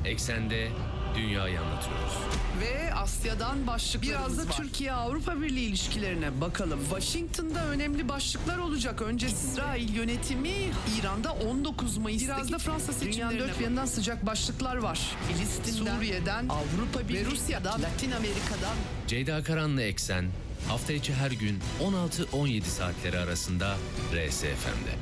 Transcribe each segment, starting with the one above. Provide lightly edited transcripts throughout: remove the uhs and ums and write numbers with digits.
Eksende dünyayı anlatıyoruz. Ve Asya'dan başlıklarımız Biraz da var. Türkiye-Avrupa Birliği ilişkilerine bakalım. Washington'da önemli başlıklar olacak. Önce İsrail yönetimi İran'da 19 Mayıs'taki Biraz da Fransa dünyanın seçimlerine dört bir yanından sıcak başlıklar var. Filistin'den, Suriye'den, Avrupa Birliği ve Rusya'dan, Latin Amerika'dan. Ceyda Karan'la Eksen hafta içi her gün 16-17 saatleri arasında RSFM'de.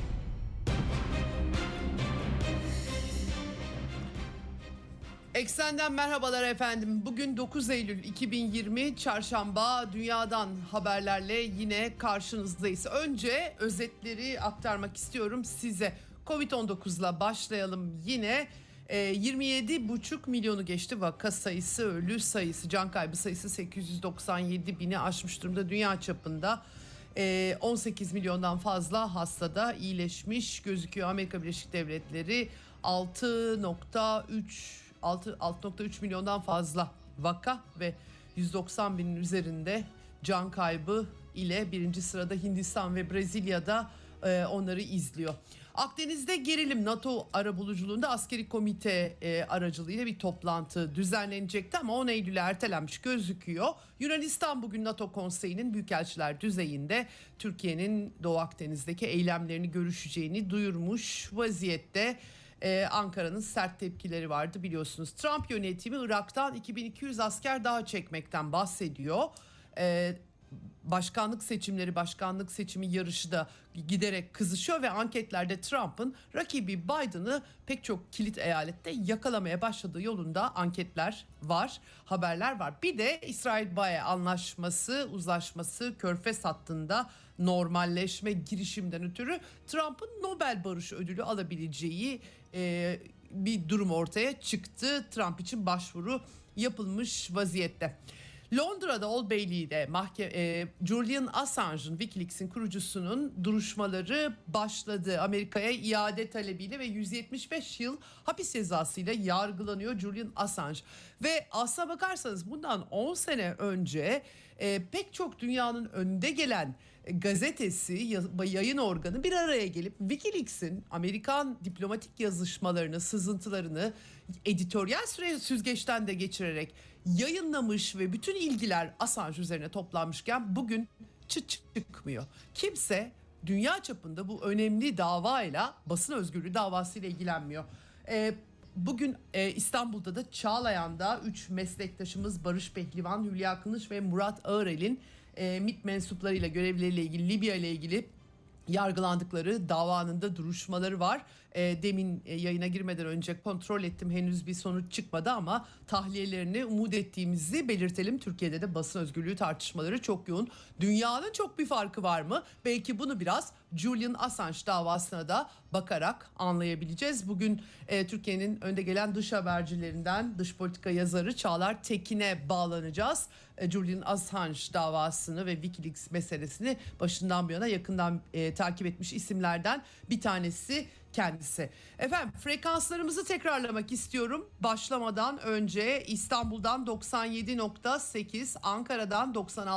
Eksenden merhabalar efendim. Bugün 9 Eylül 2020 Çarşamba, dünyadan haberlerle yine karşınızdayız. Önce özetleri aktarmak istiyorum size. Covid-19'la başlayalım yine. 27,5 milyonu geçti vaka sayısı, ölü sayısı, can kaybı sayısı 897 bini aşmış durumda dünya çapında. 18 milyondan fazla hastada iyileşmiş gözüküyor. Amerika Birleşik Devletleri 6,3 milyondan fazla vaka ve 190 binin üzerinde can kaybı ile birinci sırada Hindistan ve Brezilya'da onları izliyor. Akdeniz'de gerilim. NATO arabuluculuğunda askeri komite aracılığıyla bir toplantı düzenlenecekti ama 10 Eylül'e ertelenmiş gözüküyor. Yunanistan bugün NATO konseyinin büyükelçiler düzeyinde Türkiye'nin Doğu Akdeniz'deki eylemlerini görüşeceğini duyurmuş vaziyette. Ankara'nın sert tepkileri vardı biliyorsunuz. Trump yönetimi Irak'tan 2200 asker daha çekmekten bahsediyor. Başkanlık seçimi yarışı da giderek kızışıyor ve anketlerde Trump'ın rakibi Biden'ı pek çok kilit eyalette yakalamaya başladığı yolunda anketler var, haberler var. Bir de İsrail-BAE anlaşması, uzlaşması Körfez hattında normalleşme girişimden ötürü Trump'ın Nobel Barış Ödülü alabileceği bir durum ortaya çıktı. Trump için başvuru yapılmış vaziyette. Londra'da Old Bailey'de Julian Assange'ın, Wikileaks'in kurucusunun duruşmaları başladı. Amerika'ya iade talebiyle ve 175 yıl hapis cezasıyla yargılanıyor Julian Assange. Ve aslına bakarsanız bundan 10 sene önce pek çok dünyanın önde gelen gazetesi, yayın organı bir araya gelip Wikileaks'in Amerikan diplomatik yazışmalarını, sızıntılarını editoryal süzgeçten de geçirerek yayınlamış ve bütün ilgiler Assange üzerine toplanmışken bugün çıt çıkmıyor. Kimse dünya çapında bu önemli davayla, basın özgürlüğü davasıyla ilgilenmiyor. Bugün İstanbul'da da Çağlayan'da 3 meslektaşımız Barış Pehlivan, Hülya Kılıç ve Murat Ağırel'in MİT mensuplarıyla, görevlileriyle ilgili, Libya ile ilgili yargılandıkları davanın da duruşmaları var. Demin yayına girmeden önce kontrol ettim, henüz bir sonuç çıkmadı ama tahliyelerini umut ettiğimizi belirtelim. Türkiye'de de basın özgürlüğü tartışmaları çok yoğun. Dünyanın çok bir farkı var mı? Belki bunu biraz Julian Assange davasına da bakarak anlayabileceğiz. Bugün Türkiye'nin önde gelen dış habercilerinden dış politika yazarı Çağlar Tekin'e bağlanacağız. Julian Assange davasını ve Wikileaks meselesini başından bu yana yakından takip etmiş isimlerden bir tanesi kendisi. Efendim, frekanslarımızı tekrarlamak istiyorum. Başlamadan önce İstanbul'dan 97.8, Ankara'dan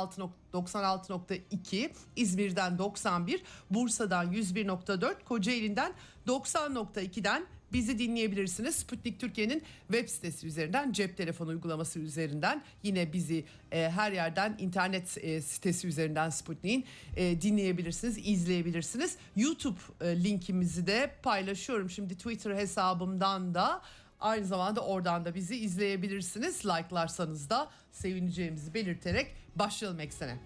96.2, İzmir'den 91, Bursa'dan 101.4, Kocaeli'nden 90.2'den bizi dinleyebilirsiniz. Sputnik Türkiye'nin web sitesi üzerinden, cep telefonu uygulaması üzerinden, yine bizi her yerden internet sitesi üzerinden Sputnik'in dinleyebilirsiniz, izleyebilirsiniz. YouTube linkimizi de paylaşıyorum şimdi Twitter hesabımdan da. Aynı zamanda oradan da bizi izleyebilirsiniz. Like'larsanız da sevineceğimizi belirterek başlayalım Eksen'e.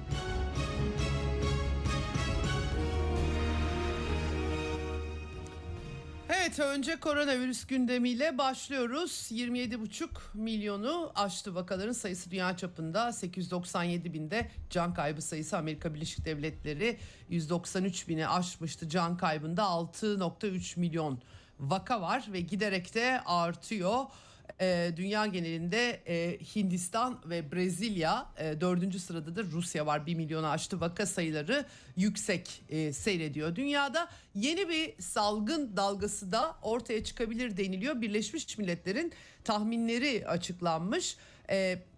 Evet, önce koronavirüs gündemiyle başlıyoruz. 27,5 milyonu aştı vakaların sayısı dünya çapında. 897 binde can kaybı sayısı. Amerika Birleşik Devletleri 193 bini aşmıştı. Can kaybında 6,3 milyon vaka var ve giderek de artıyor. Dünya genelinde Hindistan ve Brezilya, 4. sırada da Rusya var. 1 milyonu aştı, vaka sayıları yüksek seyrediyor. Dünyada yeni bir salgın dalgası da ortaya çıkabilir deniliyor. Birleşmiş Milletler'in tahminleri açıklanmış.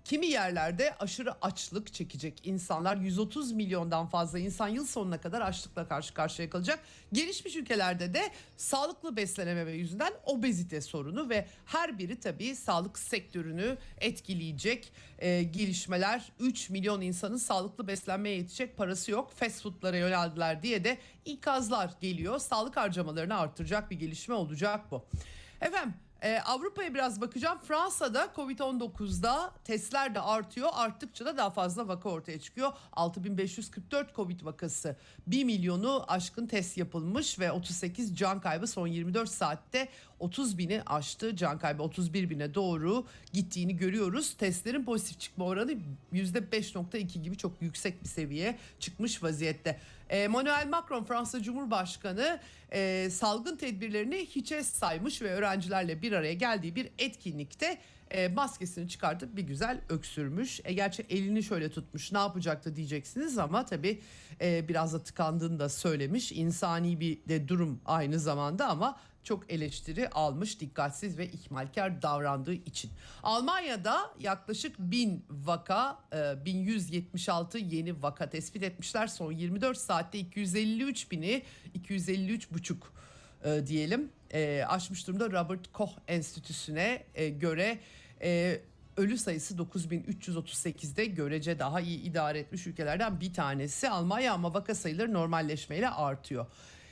Kimi yerlerde aşırı açlık çekecek insanlar, 130 milyondan fazla insan yıl sonuna kadar açlıkla karşı karşıya kalacak. Gelişmiş ülkelerde de sağlıklı beslenememe yüzünden obezite sorunu ve her biri tabii sağlık sektörünü etkileyecek gelişmeler. 3 milyon insanın sağlıklı beslenmeye yetecek parası yok, fast foodlara yöneldiler diye de ikazlar geliyor. Sağlık harcamalarını artıracak bir gelişme olacak bu. Efendim, Avrupa'ya biraz bakacağım. Fransa'da Covid-19'da testler de artıyor. Arttıkça da daha fazla vaka ortaya çıkıyor. 6544 Covid vakası, 1 milyonu aşkın test yapılmış ve 38 can kaybı son 24 saatte 30 bini aştı. Can kaybı 31 bine doğru gittiğini görüyoruz. Testlerin pozitif çıkma oranı %5.2 gibi çok yüksek bir seviyeye çıkmış vaziyette. Emmanuel Macron, Fransa Cumhurbaşkanı, salgın tedbirlerini hiçe saymış ve öğrencilerle bir araya geldiği bir etkinlikte maskesini çıkartıp bir güzel öksürmüş. Gerçi elini şöyle tutmuş, ne yapacaktı diyeceksiniz ama tabii biraz da tıkandığını da söylemiş. İnsani bir de durum aynı zamanda ama çok eleştiri almış dikkatsiz ve ihmalkar davrandığı için. Almanya'da yaklaşık 1000 vaka, 1176 yeni vaka tespit etmişler. Son 24 saatte 253.5 diyelim aşmış durumda. Robert Koch Enstitüsü'ne göre ölü sayısı 9338'de, görece daha iyi idare etmiş ülkelerden bir tanesi Almanya ama vaka sayıları normalleşmeyle artıyor.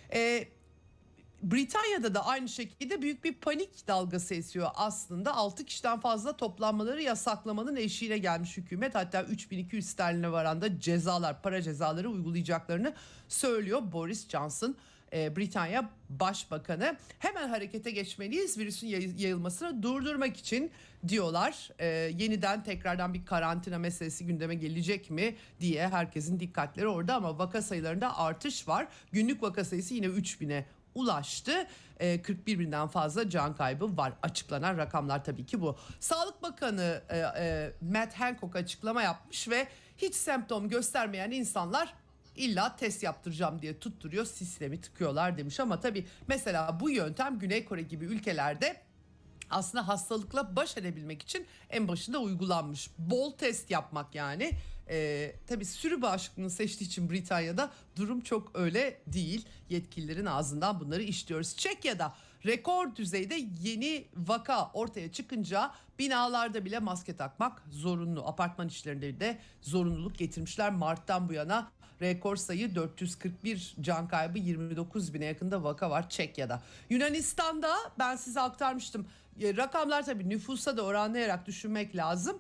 Britanya'da da aynı şekilde büyük bir panik dalgası esiyor aslında. 6 kişiden fazla toplanmaları yasaklamanın eşiğine gelmiş hükümet. Hatta 3200 sterline varan da cezalar, para cezaları uygulayacaklarını söylüyor Boris Johnson, Britanya Başbakanı. Hemen harekete geçmeliyiz virüsün yayılmasını durdurmak için diyorlar. Yeniden tekrardan bir karantina meselesi gündeme gelecek mi diye herkesin dikkatleri orada ama vaka sayılarında artış var. Günlük vaka sayısı yine 3000'e ulaştı. 41 binden fazla can kaybı var. Açıklanan rakamlar tabii ki bu. Sağlık Bakanı Matt Hancock açıklama yapmış ve hiç semptom göstermeyen insanlar illa test yaptıracağım diye tutturuyor, sistemi tıkıyorlar demiş. Ama tabii mesela bu yöntem Güney Kore gibi ülkelerde aslında hastalıkla baş edebilmek için en başında uygulanmış. Bol test yapmak yani. Tabii sürü bağışıklığını seçtiği için Britanya'da durum çok öyle değil. Yetkililerin ağzından bunları işliyoruz. Çekya'da rekor düzeyde yeni vaka ortaya çıkınca binalarda bile maske takmak zorunlu. Apartman içlerinde de zorunluluk getirmişler. Mart'tan bu yana rekor sayı 441 can kaybı, 29 bine yakında vaka var Çekya'da. Yunanistan'da ben size aktarmıştım. Rakamlar tabii nüfusa da oranlayarak düşünmek lazım.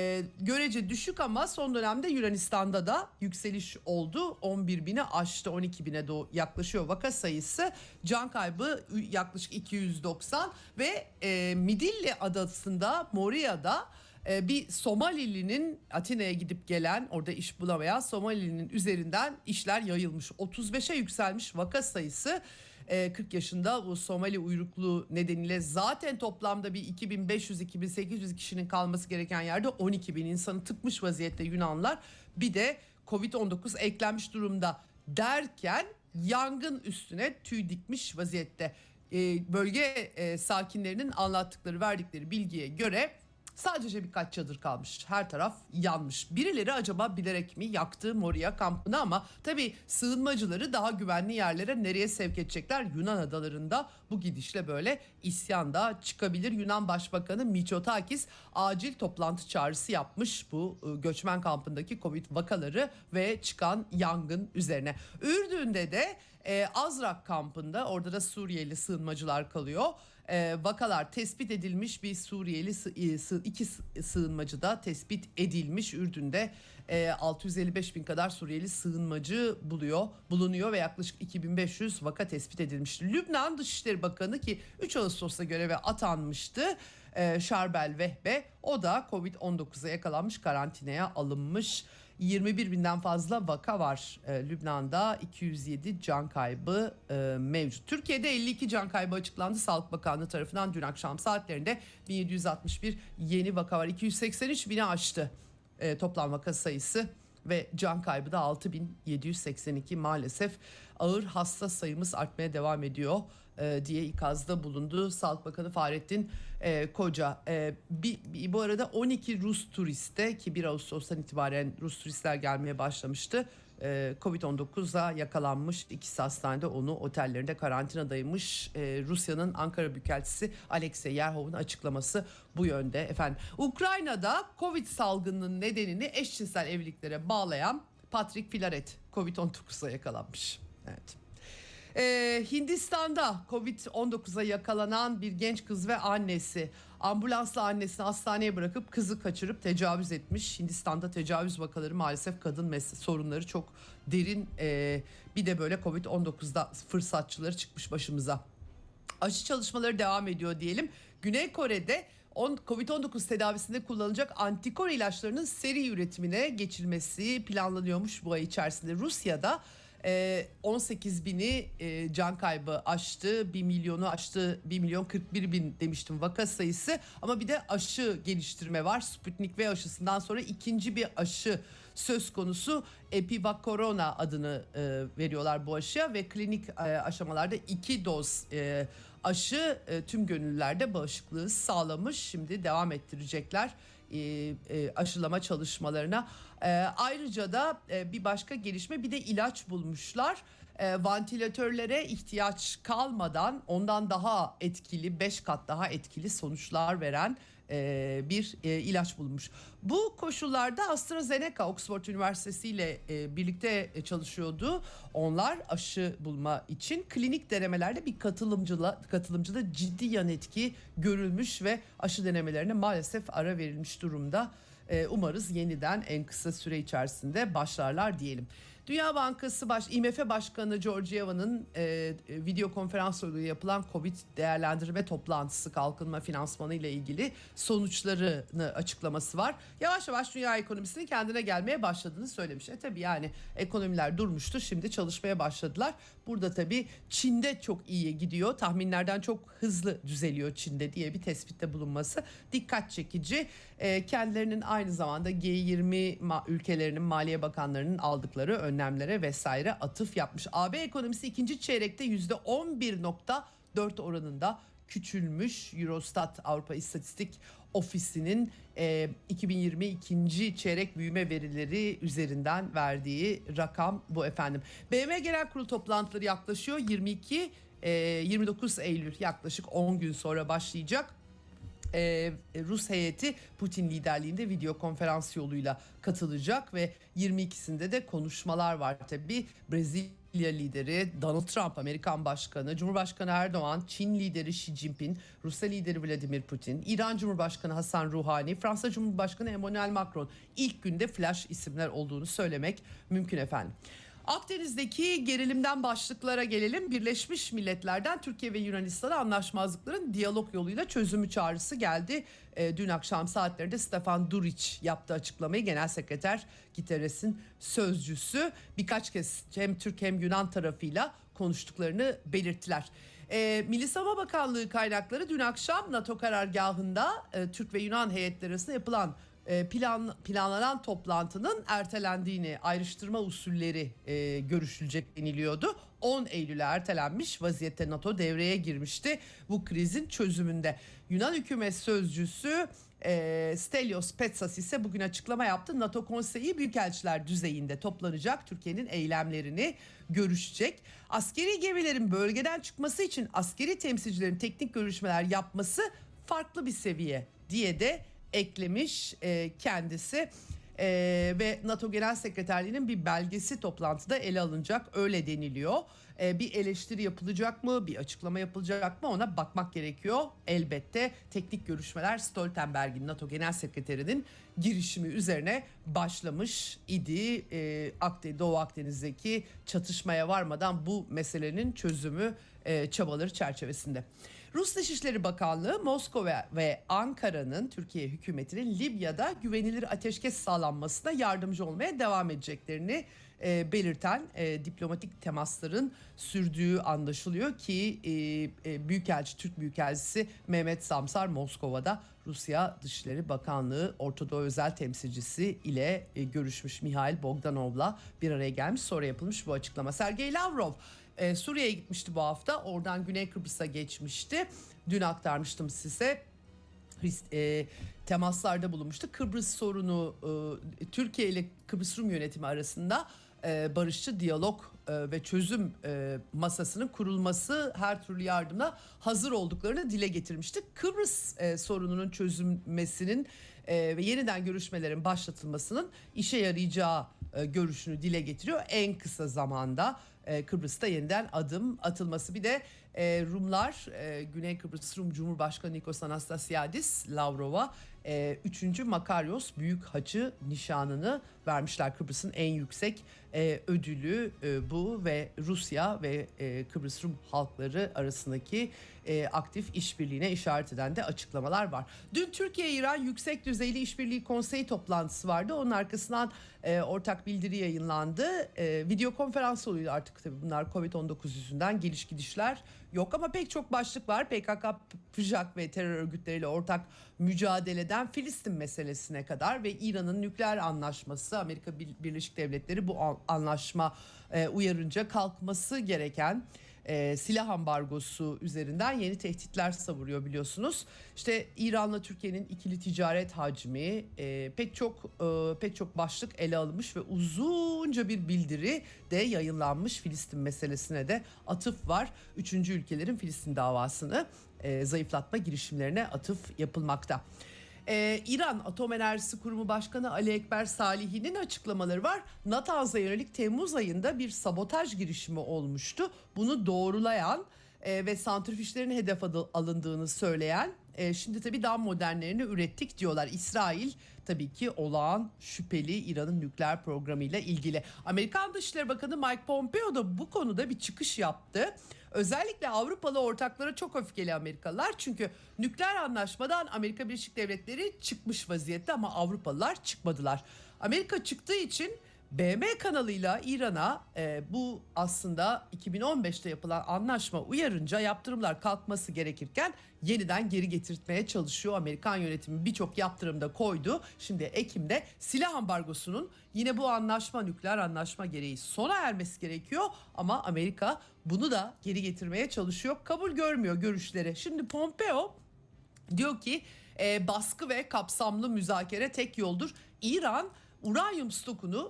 Görece düşük ama son dönemde Yunanistan'da da yükseliş oldu. 11 bini aştı, 12 bine yaklaşıyor vaka sayısı. Can kaybı yaklaşık 290 ve Midilli adasında, Moria'da bir Somalili'nin, Atina'ya gidip gelen, orada iş bulamayan Somalili'nin üzerinden işler yayılmış. 35'e yükselmiş vaka sayısı. 40 yaşında bu Somali uyrukluğu nedeniyle zaten toplamda bir 2500-2800 kişinin kalması gereken yerde 12.000 insanı tıkmış vaziyette Yunanlar. Bir de Covid-19 eklenmiş durumda derken yangın üstüne tüy dikmiş vaziyette. Bölge sakinlerinin anlattıkları, verdikleri bilgiye göre sadece birkaç çadır kalmış. Her taraf yanmış. Birileri acaba bilerek mi yaktı Moria kampını ama tabii sığınmacıları daha güvenli yerlere nereye sevk edecekler? Yunan adalarında bu gidişle böyle isyan da çıkabilir. Yunan Başbakanı Mitsotakis acil toplantı çağrısı yapmış bu göçmen kampındaki Covid vakaları ve çıkan yangın üzerine. Ürdün'de de Azrak kampında, orada da Suriyeli sığınmacılar kalıyor. Vakalar tespit edilmiş, bir Suriyeli, iki sığınmacı da tespit edilmiş. Ürdün'de 655 bin kadar Suriyeli sığınmacı bulunuyor ve yaklaşık 2500 vaka tespit edilmiş. Lübnan Dışişleri Bakanı, ki 3 Ağustos'ta göreve atanmıştı, Şarbel Vehbe, o da Covid-19'a yakalanmış, karantinaya alınmış. 21 binden fazla vaka var Lübnan'da, 207 can kaybı mevcut. Türkiye'de 52 can kaybı açıklandı Sağlık Bakanlığı tarafından dün akşam saatlerinde. 1761 yeni vaka var, 283 bini aştı toplam vaka sayısı ve can kaybı da 6782 maalesef. Ağır hasta sayımız artmaya devam ediyor. diye ikazda bulundu Sağlık Bakanı Fahrettin Koca. Bu arada 12 Rus turiste, ki 1 Ağustos'tan itibaren Rus turistler gelmeye başlamıştı, Covid-19'a yakalanmış. İkisi hastanede, onu otellerinde karantinadaymış. Rusya'nın Ankara Büyükelçisi Alexey Yerhov'un açıklaması bu yönde efendim. Ukrayna'da Covid salgınının nedenini eşcinsel evliliklere bağlayan Patrick Filaret Covid-19'a yakalanmış. Evet. Hindistan'da Covid-19'a yakalanan bir genç kız ve annesi ambulansla annesini hastaneye bırakıp kızı kaçırıp tecavüz etmiş. Hindistan'da tecavüz vakaları maalesef kadın sorunları çok derin. Bir de böyle Covid-19'da fırsatçıları çıkmış başımıza. Aşı çalışmaları devam ediyor diyelim. Güney Kore'de Covid-19 tedavisinde kullanılacak antikor ilaçlarının seri üretimine geçilmesi planlanıyormuş bu ay içerisinde. Rusya'da 18 bini can kaybı aştı, 1 milyonu aştı, 1 milyon 41 bin demiştim vaka sayısı. Ama bir de aşı geliştirme var. Sputnik V aşısından sonra ikinci bir aşı söz konusu. Epivacorona adını veriyorlar bu aşıya ve klinik aşamalarda 2 doz aşı tüm gönüllülerde bağışıklığı sağlamış. Şimdi devam ettirecekler aşılama çalışmalarına. Ayrıca da bir başka gelişme, bir de ilaç bulmuşlar. Vantilatörlere ihtiyaç kalmadan ondan daha etkili, 5 kat daha etkili sonuçlar veren bir ilaç bulmuş. Bu koşullarda AstraZeneca Oxford Üniversitesi ile birlikte çalışıyordu. Onlar aşı bulma için klinik denemelerde bir katılımcıda ciddi yan etki görülmüş ve aşı denemelerine maalesef ara verilmiş durumda. Umarız yeniden en kısa süre içerisinde başlarlar diyelim. Dünya Bankası IMF Başkanı Georgieva'nın video konferans yoluyla yapılan Covid değerlendirme toplantısı, kalkınma finansmanı ile ilgili sonuçlarını açıklaması var. Yavaş yavaş dünya ekonomisinin kendine gelmeye başladığını söylemiş. Tabii yani ekonomiler durmuştu, şimdi çalışmaya başladılar. Burada tabii Çin'de çok iyi gidiyor. Tahminlerden çok hızlı düzeliyor Çin'de diye bir tespitte bulunması dikkat çekici. Kendilerinin aynı zamanda G20 ülkelerinin maliye bakanlarının aldıkları önlemlere vesaire atıf yapmış. AB ekonomisi ikinci çeyrekte %11.4 oranında küçülmüş. Eurostat Avrupa İstatistik Ofisi'nin 2020 ikinci çeyrek büyüme verileri üzerinden verdiği rakam bu efendim. BM Genel Kurulu toplantıları yaklaşıyor. 29 Eylül, yaklaşık 10 gün sonra başlayacak. Rus heyeti Putin liderliğinde video konferans yoluyla katılacak ve 22'sinde de konuşmalar var tabii. Brezilya lideri Donald Trump, Amerikan Başkanı, Cumhurbaşkanı Erdoğan, Çin lideri Xi Jinping, Rusya lideri Vladimir Putin, İran Cumhurbaşkanı Hasan Ruhani, Fransa Cumhurbaşkanı Emmanuel Macron. İlk günde flash isimler olduğunu söylemek mümkün efendim. Akdeniz'deki gerilimden başlıklara gelelim. Birleşmiş Milletler'den Türkiye ve Yunanistan'a anlaşmazlıkların diyalog yoluyla çözümü çağrısı geldi. Dün akşam saatlerinde Stefan Duric yaptığı açıklamayı, Genel Sekreter Guterres'in sözcüsü, birkaç kez hem Türk hem Yunan tarafıyla konuştuklarını belirttiler. Milli Savunma Bakanlığı kaynakları dün akşam NATO karargahında Türk ve Yunan heyetleri arasında yapılan planlanan toplantının ertelendiğini, ayrıştırma usulleri görüşülecek deniliyordu. 10 Eylül'e ertelenmiş vaziyette NATO devreye girmişti bu krizin çözümünde. Yunan hükümet sözcüsü Stelios Petsas ise bugün açıklama yaptı. NATO konseyi büyükelçiler düzeyinde toplanacak, Türkiye'nin eylemlerini görüşecek. Askeri gemilerin bölgeden çıkması için askeri temsilcilerin teknik görüşmeler yapması farklı bir seviye diye de eklemiş kendisi. Ve NATO Genel Sekreterliği'nin bir belgesi toplantıda ele alınacak, öyle deniliyor. Bir eleştiri yapılacak mı, bir açıklama yapılacak mı, ona bakmak gerekiyor. Elbette teknik görüşmeler Stoltenberg'in, NATO Genel Sekreterinin girişimi üzerine başlamış idi. Doğu Akdeniz'deki çatışmaya varmadan bu meselenin çözümü çabaları çerçevesinde. Rus Dışişleri Bakanlığı Moskova ve Ankara'nın Türkiye hükümetinin Libya'da güvenilir ateşkes sağlanmasına yardımcı olmaya devam edeceklerini belirten diplomatik temasların sürdüğü anlaşılıyor ki Türk Büyükelçisi Mehmet Samsar Moskova'da Rusya Dışişleri Bakanlığı Ortadoğu Özel Temsilcisi ile görüşmüş, Mihail Bogdanov'la bir araya gelmiş, sonra yapılmış bu açıklama. Sergey Lavrov Suriye'ye gitmişti bu hafta. Oradan Güney Kıbrıs'a geçmişti. Dün aktarmıştım size. Temaslarda bulunmuştu. Kıbrıs sorunu Türkiye ile Kıbrıs Rum yönetimi arasında barışçı diyalog ve çözüm masasının kurulması, her türlü yardımla hazır olduklarını dile getirmişti. Kıbrıs sorununun çözülmesinin ve yeniden görüşmelerin başlatılmasının işe yarayacağı görüşünü dile getiriyor. En kısa zamanda Kıbrıs'ta yeniden adım atılması. Bir de Rumlar Güney Kıbrıs Rum Cumhurbaşkanı Nikos Anastasiadis Lavrov'a 3. Makaryos Büyük Hacı nişanını vermişler. Kıbrıs'ın en yüksek ödülü bu ve Rusya ve Kıbrıs Rum halkları arasındaki aktif işbirliğine işaret eden de açıklamalar var. Dün Türkiye-İran Yüksek Düzeyli İşbirliği Konseyi toplantısı vardı. Onun arkasından ortak bildiri yayınlandı. Video konferans oluyor artık, tabii bunlar Covid-19 yüzünden geliş gidişler yok ama pek çok başlık var. PKK, PJAK ve terör örgütleriyle ortak mücadeleden Filistin meselesine kadar ve İran'ın nükleer anlaşması, Amerika Birleşik Devletleri bu anlaşma uyarınca kalkması gereken silah ambargosu üzerinden yeni tehditler savuruyor biliyorsunuz. İşte İran'la Türkiye'nin ikili ticaret hacmi, pek çok başlık ele alınmış ve uzunca bir bildiri de yayınlanmış. Filistin meselesine de atıf var. Üçüncü ülkelerin Filistin davasını zayıflatma girişimlerine atıf yapılmakta. İran Atom Enerjisi Kurumu Başkanı Ali Ekber Salihi'nin açıklamaları var. Natanz'a yönelik Temmuz ayında bir sabotaj girişimi olmuştu. Bunu doğrulayan ve santrifüjlerin hedef alındığını söyleyen, şimdi tabii daha modernlerini ürettik diyorlar. İsrail tabii ki olağan şüpheli İran'ın nükleer programıyla ilgili. Amerikan Dışişleri Bakanı Mike Pompeo da bu konuda bir çıkış yaptı. Özellikle Avrupalı ortaklara çok öfkeli Amerikalılar. Çünkü nükleer anlaşmadan Amerika Birleşik Devletleri çıkmış vaziyette ama Avrupalılar çıkmadılar. Amerika çıktığı için BM kanalıyla İran'a bu aslında 2015'te yapılan anlaşma uyarınca yaptırımlar kalkması gerekirken yeniden geri getirtmeye çalışıyor. Amerikan yönetimi birçok yaptırımda koydu. Şimdi Ekim'de silah ambargosunun yine bu anlaşma, nükleer anlaşma gereği sona ermesi gerekiyor. Ama Amerika bunu da geri getirmeye çalışıyor. Kabul görmüyor görüşleri. Şimdi Pompeo diyor ki baskı ve kapsamlı müzakere tek yoldur. İran uranyum stokunu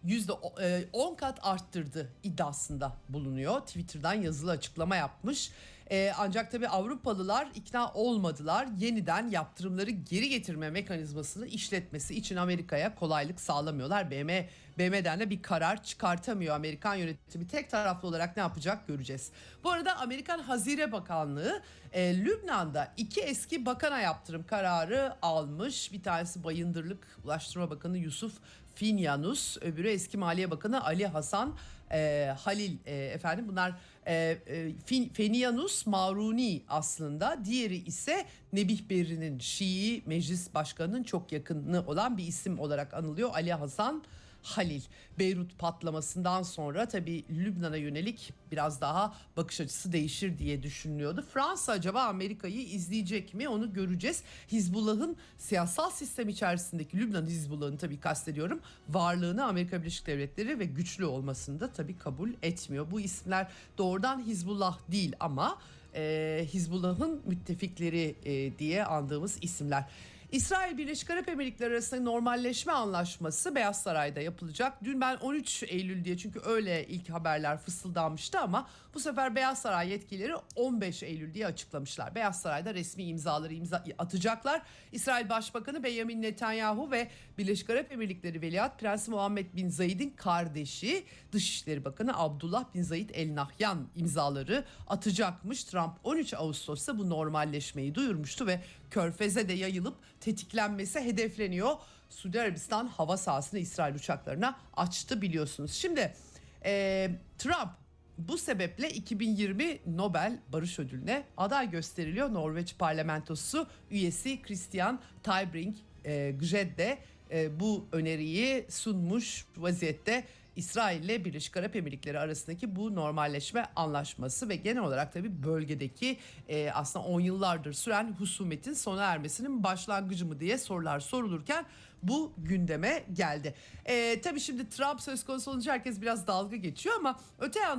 %10 kat arttırdı iddiasında bulunuyor. Twitter'dan yazılı açıklama yapmış. Ancak tabii Avrupalılar ikna olmadılar. Yeniden yaptırımları geri getirme mekanizmasını işletmesi için Amerika'ya kolaylık sağlamıyorlar. BM'den de bir karar çıkartamıyor Amerikan yönetimi. Tek taraflı olarak ne yapacak göreceğiz. Bu arada Amerikan Hazine Bakanlığı Lübnan'da 2 eski bakana yaptırım kararı almış. Bir tanesi Bayındırlık Ulaştırma Bakanı Yusuf Finyanus, öbürü eski Maliye Bakanı Ali Hasan Halil efendim. Bunlar Feniyanus Maruni aslında, diğeri ise Nebih Berri'nin, Şii Meclis Başkanı'nın çok yakını olan bir isim olarak anılıyor, Ali Hasan Halil. Beyrut patlamasından sonra tabii Lübnan'a yönelik biraz daha bakış açısı değişir diye düşünülüyordu. Fransa acaba Amerika'yı izleyecek mi, onu göreceğiz. Hizbullah'ın siyasal sistem içerisindeki, Lübnan Hizbullah'ın tabii kastediyorum, varlığını Amerika Birleşik Devletleri ve güçlü olmasını da tabii kabul etmiyor. Bu isimler doğrudan Hizbullah değil ama Hizbullah'ın müttefikleri diye andığımız isimler. İsrail Birleşik Arap Emirlikleri arasında normalleşme anlaşması Beyaz Saray'da yapılacak. Dün ben 13 Eylül diye, çünkü öyle ilk haberler fısıldanmıştı ama bu sefer Beyaz Saray yetkilileri 15 Eylül diye açıklamışlar. Beyaz Saray'da resmi imzaları atacaklar. İsrail Başbakanı Benjamin Netanyahu ve Birleşik Arap Emirlikleri Veliaht Prensi Muhammed Bin Zayed'in kardeşi Dışişleri Bakanı Abdullah Bin Zayed El Nahyan imzaları atacakmış. Trump 13 Ağustos'ta bu normalleşmeyi duyurmuştu ve Körfez'e de yayılıp tetiklenmesi hedefleniyor. Suudi Arabistan hava sahasını İsrail uçaklarına açtı biliyorsunuz. Şimdi Trump bu sebeple 2020 Nobel Barış Ödülü'ne aday gösteriliyor. Norveç parlamentosu üyesi Christian Tybring-Gjedde de bu öneriyi sunmuş vaziyette. İsrail ile Birleşik Arap Emirlikleri arasındaki bu normalleşme anlaşması ve genel olarak tabii bölgedeki aslında 10 yıllardır süren husumetin sona ermesinin başlangıcı mı diye sorular sorulurken bu gündeme geldi. Tabii şimdi Trump söz konusu olunca herkes biraz dalga geçiyor ama öte yandan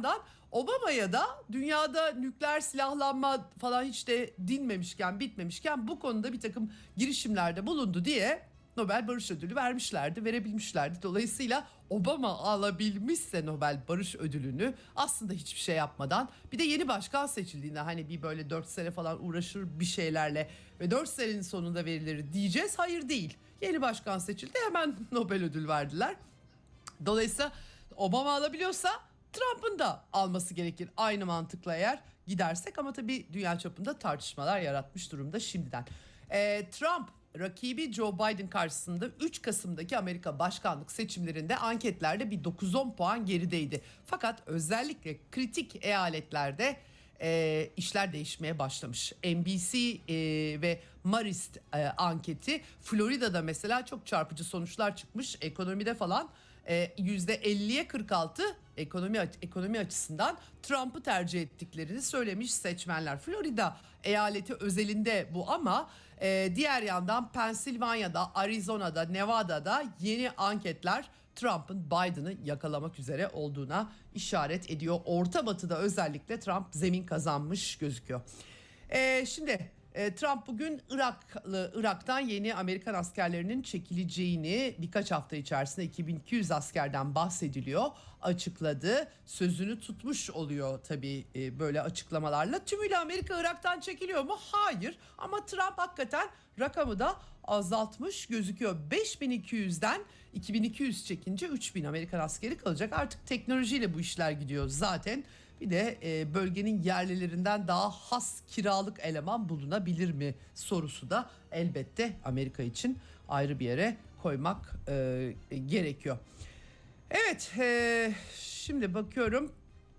Obama'ya da dünyada nükleer silahlanma falan hiç de dinmemişken, bitmemişken bu konuda bir takım girişimlerde bulundu diye Nobel Barış Ödülü vermişlerdi, verebilmişlerdi. Dolayısıyla Obama alabilmişse Nobel Barış Ödülünü aslında hiçbir şey yapmadan, bir de yeni başkan seçildiğinde hani bir böyle 4 sene falan uğraşır bir şeylerle ve 4 senenin sonunda verilir diyeceğiz. Hayır, değil. Yeni başkan seçildi, hemen Nobel ödül verdiler. Dolayısıyla Obama alabiliyorsa Trump'ın da alması gerekir aynı mantıkla eğer gidersek, ama tabii dünya çapında tartışmalar yaratmış durumda şimdiden. Trump rakibi Joe Biden karşısında 3 Kasım'daki Amerika başkanlık seçimlerinde anketlerde bir 9-10 puan gerideydi. Fakat özellikle kritik eyaletlerde işler değişmeye başlamış. NBC ve Marist anketi Florida'da mesela çok çarpıcı sonuçlar çıkmış. Ekonomide falan %50'ye 46 ekonomi açısından Trump'ı tercih ettiklerini söylemiş seçmenler. Florida eyaleti özelinde bu, ama diğer yandan Pensilvanya'da, Arizona'da, Nevada'da yeni anketler Trump'ın Biden'ı yakalamak üzere olduğuna işaret ediyor. Orta Batı'da özellikle Trump zemin kazanmış gözüküyor. Şimdi Trump bugün Irak'tan yeni Amerikan askerlerinin çekileceğini, birkaç hafta içerisinde 2200 askerden bahsediliyor, açıkladı. Sözünü tutmuş oluyor tabii böyle açıklamalarla. Tümüyle Amerika Irak'tan çekiliyor mu? Hayır, ama Trump hakikaten rakamı da azaltmış gözüküyor. 5200'den 2200 çekince 3000 Amerikan askeri kalacak. Artık teknolojiyle bu işler gidiyor zaten. Bir de bölgenin yerlilerinden daha has kiralık eleman bulunabilir mi sorusu da elbette Amerika için ayrı bir yere koymak gerekiyor. Evet, şimdi bakıyorum,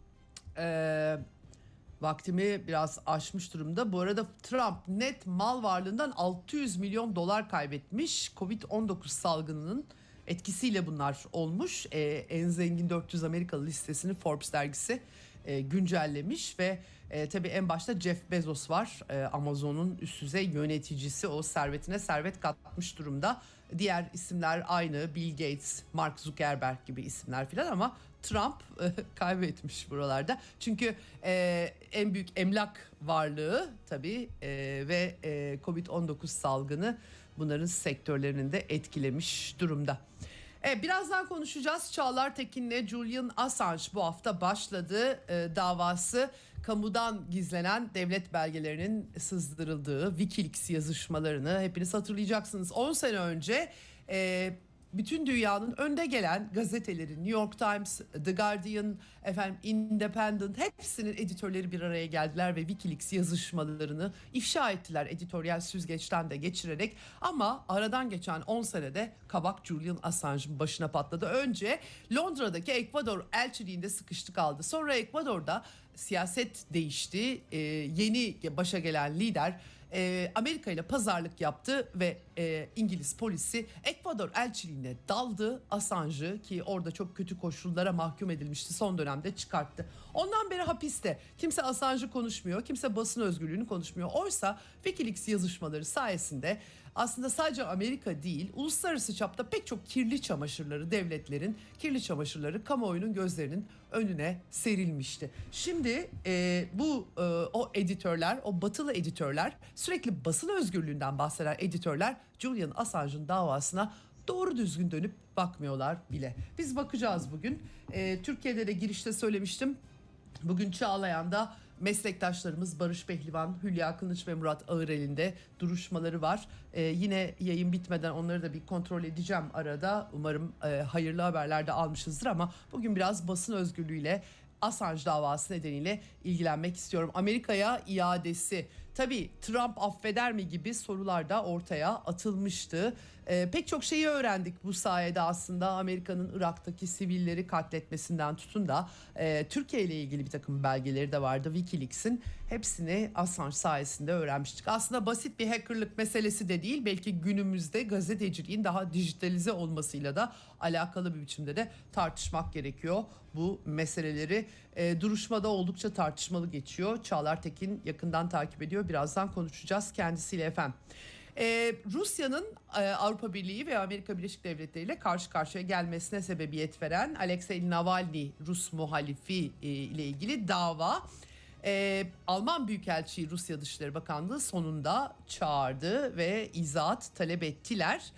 vaktimi biraz aşmış durumda. Bu arada Trump net mal varlığından 600 milyon dolar kaybetmiş. Covid-19 salgınının etkisiyle bunlar olmuş. En zengin 400 Amerikalı listesini Forbes dergisi güncellemiş ve tabii en başta Jeff Bezos var. Amazon'un üst düzey yöneticisi, o servetine servet katmış durumda. Diğer isimler aynı, Bill Gates, Mark Zuckerberg gibi isimler filan, ama Trump kaybetmiş buralarda. Çünkü en büyük emlak varlığı tabii ve Covid-19 salgını bunların sektörlerini de etkilemiş durumda. Birazdan konuşacağız. Çağlar Tekin'le Julian Assange bu hafta başladı. Davası kamudan gizlenen devlet belgelerinin sızdırıldığı WikiLeaks yazışmalarını hepiniz hatırlayacaksınız. 10 sene önce bütün dünyanın önde gelen gazeteleri, New York Times, The Guardian, Independent, hepsinin editörleri bir araya geldiler ve WikiLeaks yazışmalarını ifşa ettiler, editoryal süzgeçten de geçirerek. Ama aradan geçen 10 senede kabak Julian Assange'ın başına patladı. Önce Londra'daki Ekvador elçiliğinde sıkıştı kaldı. Sonra Ekvador'da siyaset değişti. Yeni başa gelen lider Amerika ile pazarlık yaptı ve İngiliz polisi Ekvador elçiliğine daldı. Assange'ı, ki orada çok kötü koşullara mahkum edilmişti, son dönemde çıkarttı. Ondan beri hapiste. Kimse Assange'ı konuşmuyor, kimse basın özgürlüğünü konuşmuyor. Oysa WikiLeaks yazışmaları sayesinde aslında sadece Amerika değil, uluslararası çapta pek çok kirli çamaşırları, devletlerin kirli çamaşırları kamuoyunun gözlerinin önüne serilmişti. Şimdi o editörler, o batılı editörler, sürekli basın özgürlüğünden bahseden editörler Julian Assange'ın davasına doğru düzgün dönüp bakmıyorlar bile. Biz bakacağız bugün. Türkiye'de de girişte söylemiştim. Bugün Çağlayan'da meslektaşlarımız Barış Pehlivan, Hülya Kılıç ve Murat Ağırel'in de duruşmaları var. Yine yayın bitmeden onları da bir kontrol edeceğim arada. Umarım hayırlı haberler de almışızdır, ama bugün biraz basın özgürlüğüyle, Assange davası nedeniyle ilgilenmek istiyorum. Amerika'ya iadesi, tabii Trump affeder mi gibi sorular da ortaya atılmıştı. Pek çok şeyi öğrendik bu sayede aslında. Amerika'nın Irak'taki sivilleri katletmesinden tutun da Türkiye ile ilgili bir takım belgeleri de vardı WikiLeaks'in. Hepsini Assange sayesinde öğrenmiştik. Aslında basit bir hackerlık meselesi de değil. Belki günümüzde gazeteciliğin daha dijitalize olmasıyla da alakalı bir biçimde de tartışmak gerekiyor bu meseleleri. Duruşmada oldukça tartışmalı geçiyor. Çağlar Tekin yakından takip ediyor. Birazdan konuşacağız kendisiyle efendim. Rusya'nın Avrupa Birliği ve Amerika Birleşik Devletleri ile karşı karşıya gelmesine sebebiyet veren Alexei Navalny Rus muhalifi ile ilgili dava. Alman Büyükelçiliği Rusya Dışişleri Bakanlığı sonunda çağırdı ve izahat talep ettiler.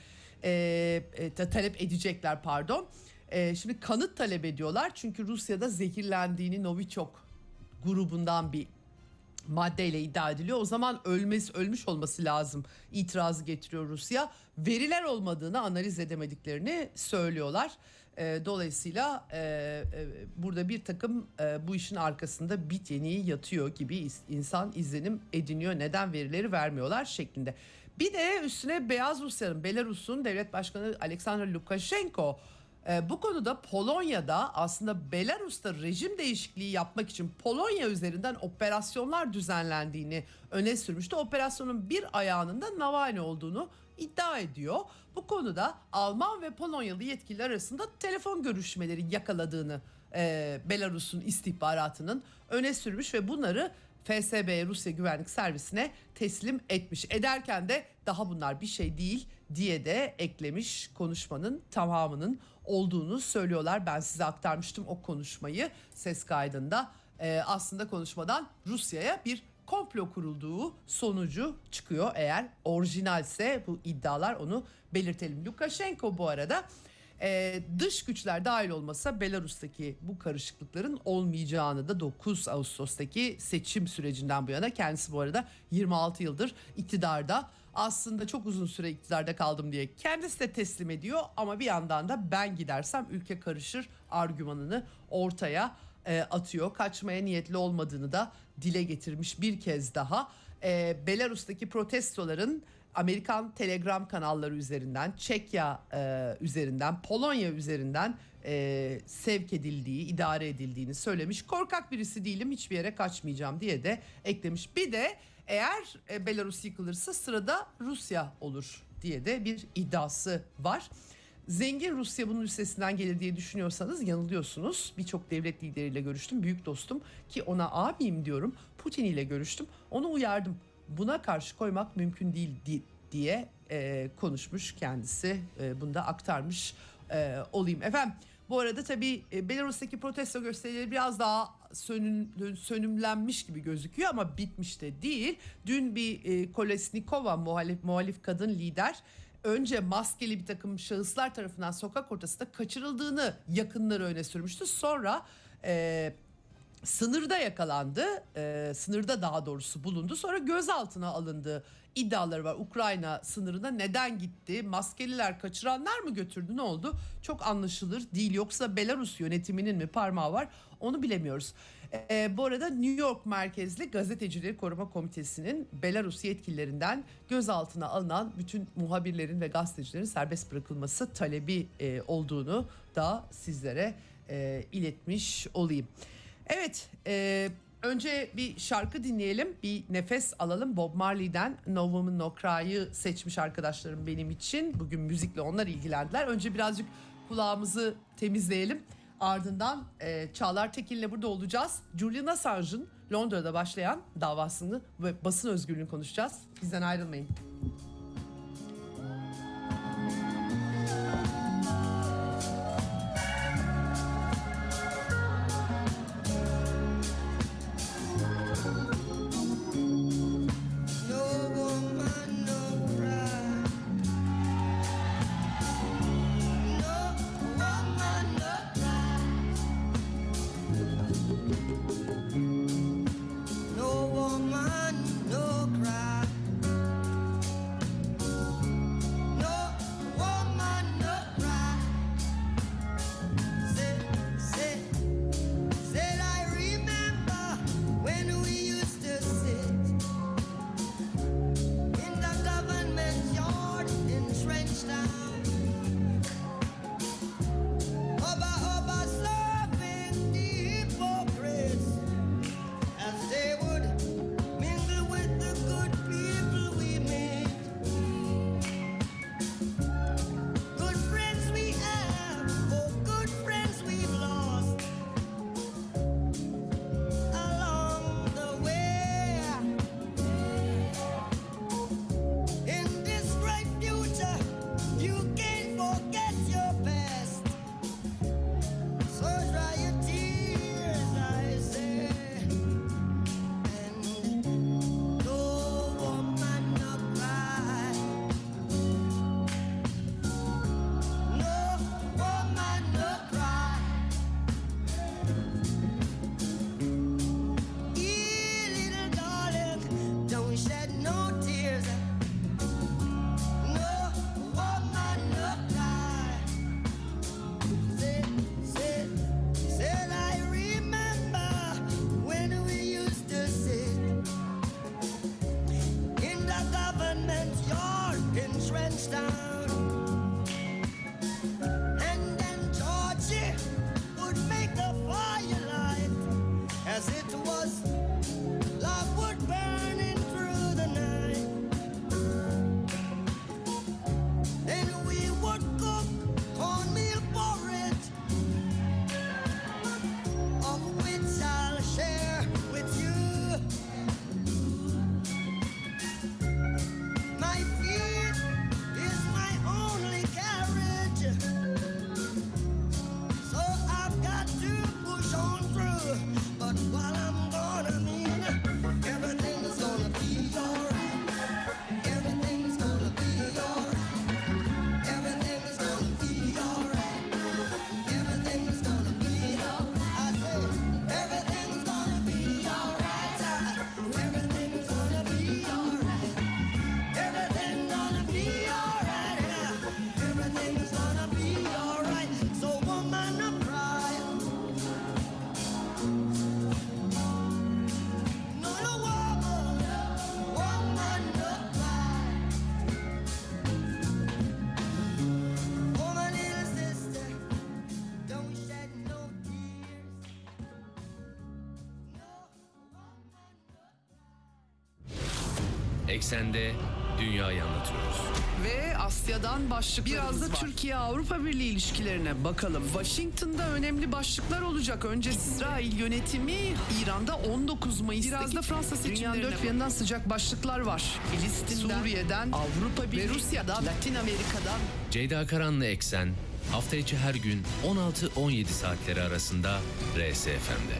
Talep edecekler pardon. Şimdi kanıt talep ediyorlar çünkü Rusya'da zehirlendiğini Novichok grubundan bir maddeyle iddia ediliyor. O zaman ölmüş olması lazım. İtirazı getiriyor Rusya. Veriler olmadığını, analiz edemediklerini söylüyorlar. Dolayısıyla burada bir takım bu işin arkasında bit yeniği yatıyor gibi insan izlenim ediniyor. Neden verileri vermiyorlar şeklinde. Bir de üstüne Beyaz Rusya'nın, Belarus'un devlet başkanı Alexander Lukashenko bu konuda Polonya'da aslında Belarus'ta rejim değişikliği yapmak için Polonya üzerinden operasyonlar düzenlendiğini öne sürmüştü. Operasyonun bir ayağının da Navalny olduğunu iddia ediyor. Bu konuda Alman ve Polonyalı yetkililer arasında telefon görüşmeleri yakaladığını Belarus'un istihbaratının öne sürmüş ve bunları FSB Rusya Güvenlik Servisi'ne teslim etmiş. Ederken de daha bunlar bir şey değil diye de eklemiş, konuşmanın tamamının olduğunu söylüyorlar. Ben size aktarmıştım o konuşmayı ses kaydında. Aslında konuşmadan Rusya'ya bir komplo kurulduğu sonucu çıkıyor. Eğer orijinalse bu iddialar, onu belirtelim. Lukashenko bu arada dış güçler dahil olmasa Belarus'taki bu karışıklıkların olmayacağını da 9 Ağustos'taki seçim sürecinden bu yana, kendisi bu arada 26 yıldır iktidarda, aslında çok uzun süre iktidarda kaldım diye kendisi de teslim ediyor ama bir yandan da ben gidersem ülke karışır argümanını ortaya atıyor. Kaçmaya niyetli olmadığını da dile getirmiş bir kez daha. Belarus'taki protestoların Amerikan Telegram kanalları üzerinden, Çekya üzerinden, Polonya üzerinden sevk edildiği, idare edildiğini söylemiş. Korkak birisi değilim, hiçbir yere kaçmayacağım diye de eklemiş. Bir de eğer Belarus yıkılırsa sırada Rusya olur diye de bir iddiası var. Zengin Rusya bunun üstesinden gelir diye düşünüyorsanız yanılıyorsunuz. Birçok devlet lideriyle görüştüm. Büyük dostum ki ona abim diyorum, Putin ile görüştüm. Onu uyardım. Buna karşı koymak mümkün değil diye konuşmuş kendisi. Bunu da aktarmış olayım. Efendim bu arada tabii Belarus'taki protesto gösterileri biraz daha sönümlenmiş gibi gözüküyor ama bitmiş de değil. Dün bir Kolesnikova muhalif kadın lider önce maskeli bir takım şahıslar tarafından sokak ortasında kaçırıldığını yakınları öne sürmüştü. Sonra sınırda yakalandı, sınırda daha doğrusu bulundu. Sonra gözaltına alındığı iddiaları var. Ukrayna sınırına neden gitti? Maskeliler kaçıranlar mı götürdü? Ne oldu? Çok anlaşılır değil. Yoksa Belarus yönetiminin mi parmağı var? Onu bilemiyoruz. Bu arada New York merkezli Gazetecileri Koruma Komitesi'nin Belarus yetkililerinden gözaltına alınan bütün muhabirlerin ve gazetecilerin serbest bırakılması talebi olduğunu da sizlere iletmiş olayım. Evet, önce bir şarkı dinleyelim, bir nefes alalım. Bob Marley'den No Woman No Cry'ı seçmiş arkadaşlarım benim için. Bugün müzikle onlar ilgilendiler. Önce birazcık kulağımızı temizleyelim. Ardından Çağlar Tekin'le burada olacağız. Julian Assange'ın Londra'da başlayan davasını ve basın özgürlüğünü konuşacağız. Bizden ayrılmayın. in Trenchtown. And then Georgie would make the firelight as it was logwood burning through the night. Then we would cook cornmeal porridge, of which I'll share with you. My feet is my only carriage, so I've got to push on through. But while I'm gone, I mean, everything's gonna be alright. Everything's gonna be alright. Everything's gonna be alright. Everything's gonna be alright. I say, everything's gonna be alright. Everything's gonna be alright. Everything's gonna be alright. Everything's gonna be alright. So woman, don't cry. No, no, woman, don't cry. Oh, my little sister, don't shed no tears. No, Eksende dünyayı anlatıyoruz. Ve Asya'dan başlıklarımız Biraz da var. Türkiye-Avrupa Birliği ilişkilerine bakalım. Washington'da önemli başlıklar olacak. Önce İsrail yönetimi, İran'da 19 Mayıs'taki biraz da Fransa seçimlerine. Dünyanın dört bir yanından sıcak başlıklar var. Filistin'den, Suriye'den, Avrupa Birliği ve Rusya'dan, Latin Amerika'dan. Ceyda Karan'la Eksen hafta içi her gün 16-17 saatleri arasında RSFM'de.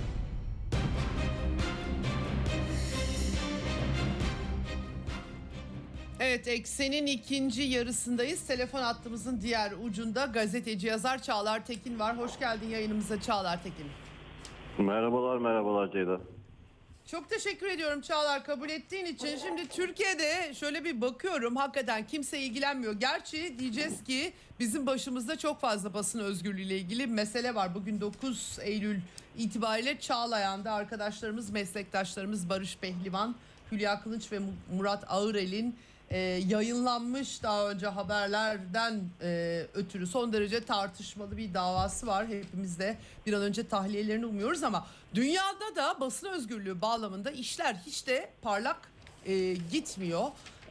Evet, Eksen'in ikinci yarısındayız. Telefon hattımızın diğer ucunda gazeteci yazar Çağlar Tekin var. Hoş geldin yayınımıza Çağlar Tekin. Merhabalar Ceyda. Çok teşekkür ediyorum Çağlar, kabul ettiğin için. Şimdi Türkiye'de şöyle bir bakıyorum, hakikaten kimse ilgilenmiyor. Gerçi diyeceğiz ki bizim başımızda çok fazla basın özgürlüğüyle ilgili mesele var. Bugün 9 Eylül itibariyle Çağlayan'da arkadaşlarımız, meslektaşlarımız Barış Pehlivan, Hülya Kılınç ve Murat Ağırel'in yayınlanmış daha önce haberlerden ötürü son derece tartışmalı bir davası var. Hepimiz de bir an önce tahliyelerini umuyoruz ama dünyada da basın özgürlüğü bağlamında işler hiç de parlak gitmiyor.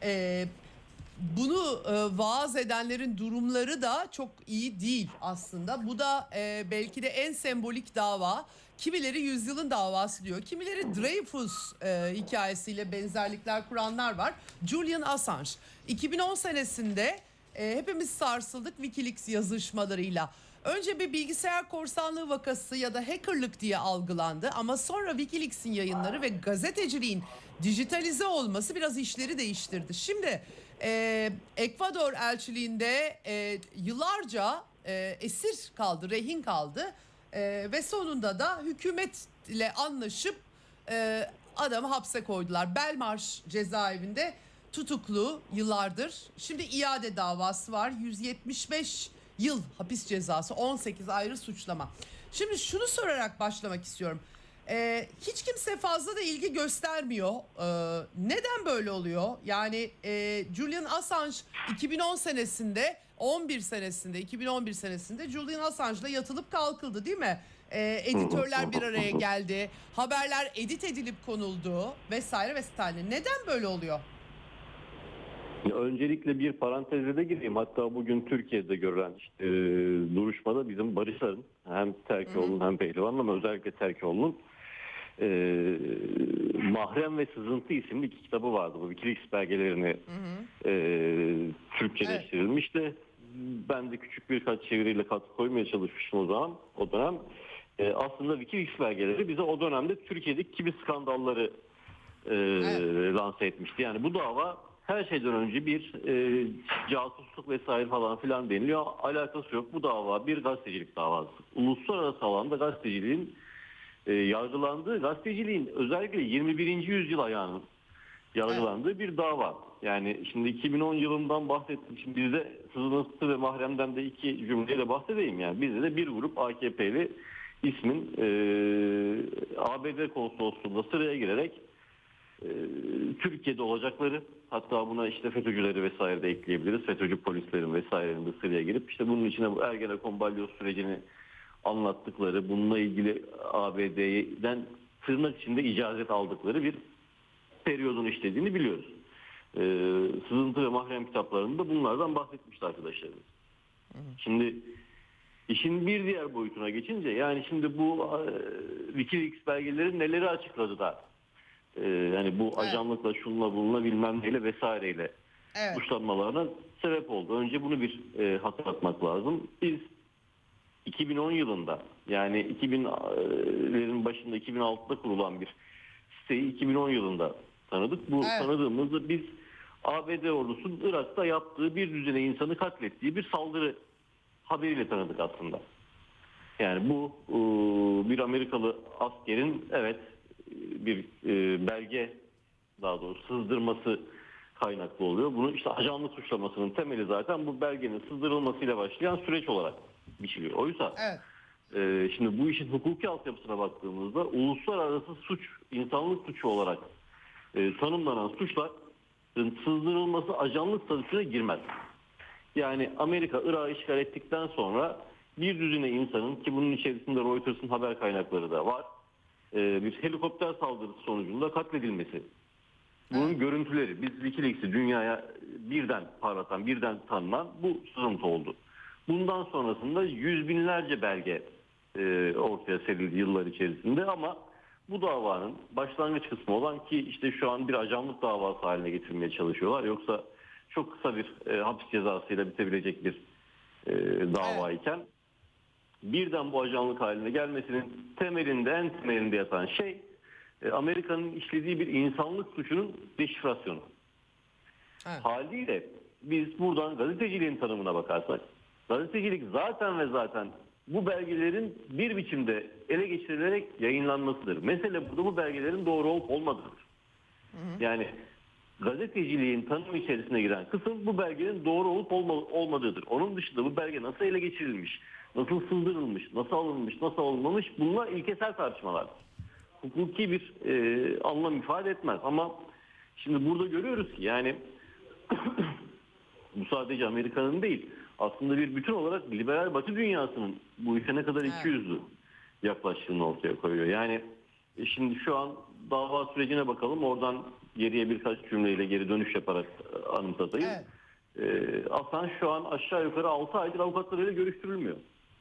Bunu vaaz edenlerin durumları da çok iyi değil aslında. Bu da belki de en sembolik dava. Kimileri yüzyılın davası diyor. Kimileri Dreyfus hikayesiyle benzerlikler kuranlar var. Julian Assange. 2010 senesinde hepimiz sarsıldık Wikileaks yazışmalarıyla. Önce bir bilgisayar korsanlığı vakası ya da hackerlık diye algılandı. Ama sonra Wikileaks'in yayınları ve gazeteciliğin dijitalize olması biraz işleri değiştirdi. Şimdi Ekvador elçiliğinde yıllarca esir kaldı, rehin kaldı. Ve sonunda da hükümetle anlaşıp adamı hapse koydular. Belmarsh cezaevinde tutuklu yıllardır. Şimdi iade davası var. 175 yıl hapis cezası, 18 ayrı suçlama. Şimdi şunu sorarak başlamak istiyorum. Hiç kimse fazla da ilgi göstermiyor. Neden böyle oluyor? Yani Julian Assange 2011 senesinde Julian Assange'la yatılıp kalkıldı değil mi? Editörler bir araya geldi. Haberler edit edilip konuldu vesaire vesaire. Neden böyle oluyor? Öncelikle bir paranteze de gireyim. Hatta bugün Türkiye'de görülen duruşmada bizim Barışlar'ın hem Terkioğlu'nun hem Pehlivan'ın ama özellikle Terkioğlu'nun Mahrem ve Sızıntı isimli iki kitabı vardı. Bu Wikileaks belgelerini Türkçeleştirilmişti. Evet. Ben de küçük birkaç çeviriyle katkı koymaya çalışmıştım o dönem. Aslında Wikileaks belgeleri bize o dönemde Türkiye'deki kimi skandalları lanse etmişti. Yani bu dava her şeyden önce bir casusluk vesaire falan filan deniliyor. Alakası yok. Bu dava bir gazetecilik davası. Uluslararası alanda gazeteciliğin yargılandığı, gazeteciliğin özellikle 21. yüzyıl ayağının yargılandığı bir dava. Yani şimdi 2010 yılından bahsettim. Şimdi bizde Sızıntı ve Mahrem'den de iki cümleyle bahsedeyim. Yani bizde de bir grup AKP'li ismin ABD konsolosluğunda sıraya girerek Türkiye'de olacakları, Hatta buna işte FETÖ'cüleri vesaire de ekleyebiliriz. FETÖ'cü polislerin vesairenin de sıraya girip işte bunun içine bu Ergenekon balyoz sürecini anlattıkları, bununla ilgili ABD'den tırnak içinde icazet aldıkları bir periyodun işlediğini biliyoruz. Sızıntı ve mahrem kitaplarında bunlardan bahsetmişti arkadaşlarımız. Şimdi işin bir diğer boyutuna geçince, yani şimdi bu WikiLeaks belgeleri neleri açıkladı da yani bu ajanlıkla, şunla bununla bilmem neyle vesaireyle suçlanmalarına sebep oldu. Önce bunu bir hatırlatmak lazım. Biz 2010 yılında, yani 2000'lerin başında 2006'da kurulan bir siteyi 2010 yılında tanıdık. Bu tanıdığımızda biz ABD ordusunun Irak'ta yaptığı bir düzine insanı katlettiği bir saldırı haberiyle tanıdık aslında. Yani bu bir Amerikalı askerin bir belge, daha doğrusu sızdırması kaynaklı oluyor. Bunu işte ajanlık suçlamasının temeli zaten bu belgenin sızdırılmasıyla başlayan süreç olarak biçiliyor. Oysa şimdi bu işin hukuki altyapısına baktığımızda uluslararası suç, insanlık suçu olarak tanımlanan suçların sızdırılması ajanlık statüsüne girmez. Yani Amerika Irak'ı işgal ettikten sonra bir düzine insanın, ki bunun içerisinde Reuters'ın haber kaynakları da var, bir helikopter saldırısı sonucunda katledilmesi. Bunun görüntüleri, biz WikiLeaks'i dünyaya birden parlatan, birden tanınan bu sızıntı oldu. Bundan sonrasında yüz binlerce belge ortaya serildi yıllar içerisinde, ama bu davanın başlangıç kısmı olan, ki işte şu an bir ajanlık davası haline getirmeye çalışıyorlar. Yoksa çok kısa bir hapis cezasıyla bitebilecek bir dava iken birden bu ajanlık haline gelmesinin en temelinde yatan şey Amerika'nın işlediği bir insanlık suçunun deşifrasyonu. Haliyle biz buradan gazeteciliğin tanımına bakarsak, gazetecilik zaten bu belgelerin bir biçimde ele geçirilerek yayınlanmasıdır. Mesele burada bu belgelerin doğru olup olmadığıdır. Yani gazeteciliğin tanım içerisine giren kısım bu belgenin doğru olup olmadığıdır. Onun dışında bu belge nasıl ele geçirilmiş, nasıl sızdırılmış, nasıl alınmış, nasıl alınmamış, bunlar ilkesel tartışmalardır. Hukuki bir anlam ifade etmez. Ama şimdi burada görüyoruz ki yani bu sadece Amerika'nın değil, aslında bir bütün olarak liberal Batı dünyasının bu işe ne kadar ikiyüzlü yaklaştığını ortaya koyuyor. Yani şimdi şu an dava sürecine bakalım. Oradan geriye birkaç cümleyle geri dönüş yaparak anımsatayım. Assange şu an aşağı yukarı 6 aydır avukatlarıyla görüştürülmüyor.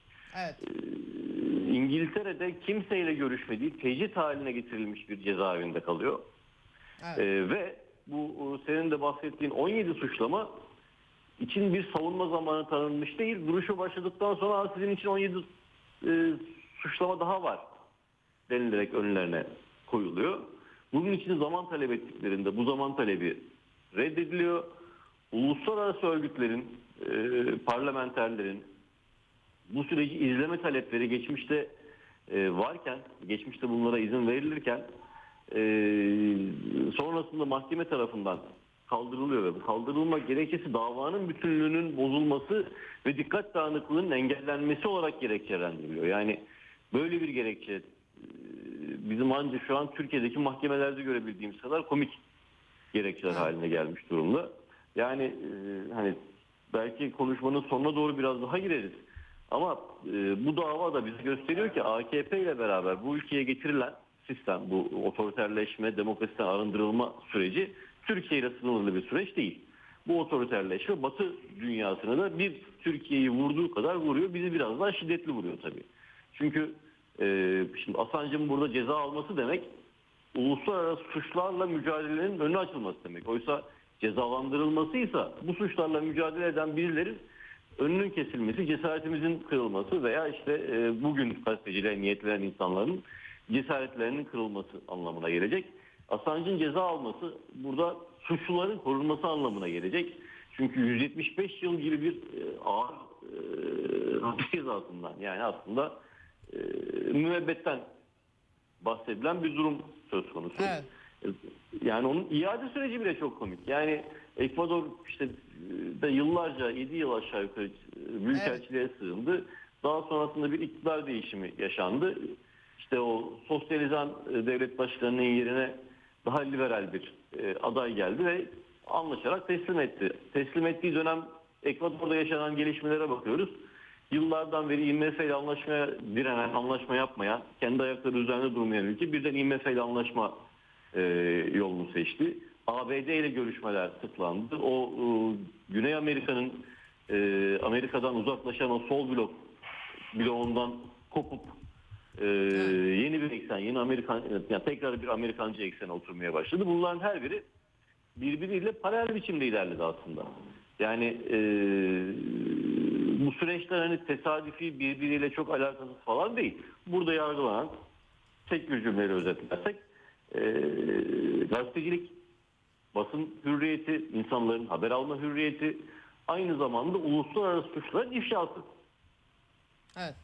İngiltere'de kimseyle görüşmediği, tecrit haline getirilmiş bir cezaevinde kalıyor. Ve bu senin de bahsettiğin 17 suçlama için bir savunma zamanı tanınmış değil. Duruşu başladıktan sonra sizin için 17 suçlama daha var denilerek önlerine koyuluyor. Bunun için zaman talep ettiklerinde bu zaman talebi reddediliyor. Uluslararası örgütlerin, parlamenterlerin bu süreci izleme talepleri geçmişte varken, geçmişte bunlara izin verilirken sonrasında mahkeme tarafından kaldırılıyor ve bu kaldırılma gerekçesi davanın bütünlüğünün bozulması ve dikkat dağınıklığının engellenmesi olarak gerekçelendiriliyor. Yani böyle bir gerekçe bizim ancak şu an Türkiye'deki mahkemelerde görebildiğimiz kadar komik gerekçeler haline gelmiş durumda. Yani hani belki konuşmanın sonuna doğru biraz daha gireriz. Ama bu dava da bize gösteriyor ki AKP ile beraber bu ülkeye getirilen sistem, bu otoriterleşme, demokrasiden arındırılma süreci Türkiye ile sınırlı bir süreç değil. Bu otoriterleşme Batı dünyasına da bir Türkiye'yi vurduğu kadar vuruyor. Bizi biraz daha şiddetli vuruyor tabii. Çünkü şimdi Assange'ın burada ceza alması demek uluslararası suçlarla mücadelenin önü açılması demek. Oysa cezalandırılmasıysa bu suçlarla mücadele eden birilerin önünün kesilmesi, cesaretimizin kırılması veya işte bugün gazeteciliğe niyetlenen insanların cesaretlerinin kırılması anlamına gelecek. Assange'ın ceza alması burada suçluların korunması anlamına gelecek. Çünkü 175 yıl gibi bir ağır hapis cezasından, yani aslında müebbetten bahsedilen bir durum söz konusu. Yani onun iade süreci bile çok komik. Yani Ekvador işte de yıllarca 7 yıl aşağı yukarı büyükelçiliğe sığındı. Daha sonrasında bir iktidar değişimi yaşandı. İşte o sosyalizan devlet başkanının yerine daha liberal bir aday geldi ve anlaşarak teslim etti. Teslim ettiği dönem Ekvador'da yaşanan gelişmelere bakıyoruz. Yıllardan beri IMF ile anlaşmaya direnen, anlaşma yapmayan, kendi ayakları üzerinde durmayan ülke birden IMF ile anlaşma yolunu seçti. ABD ile görüşmeler tıklandı. O Güney Amerika'nın Amerika'dan uzaklaşan o sol bloğundan kopup yeni bir eksen, yeni Amerikan, yani tekrar bir Amerikancı eksene oturmaya başladı. Bunların her biri birbiriyle paralel biçimde ilerledi aslında. Yani bu süreçler hani tesadüfi, birbiriyle çok alakasız falan değil. Burada yargılanan tek bir cümleyle özetlersek gazetecilik, basın hürriyeti, insanların haber alma hürriyeti, aynı zamanda uluslararası suçların ifşası. Evet.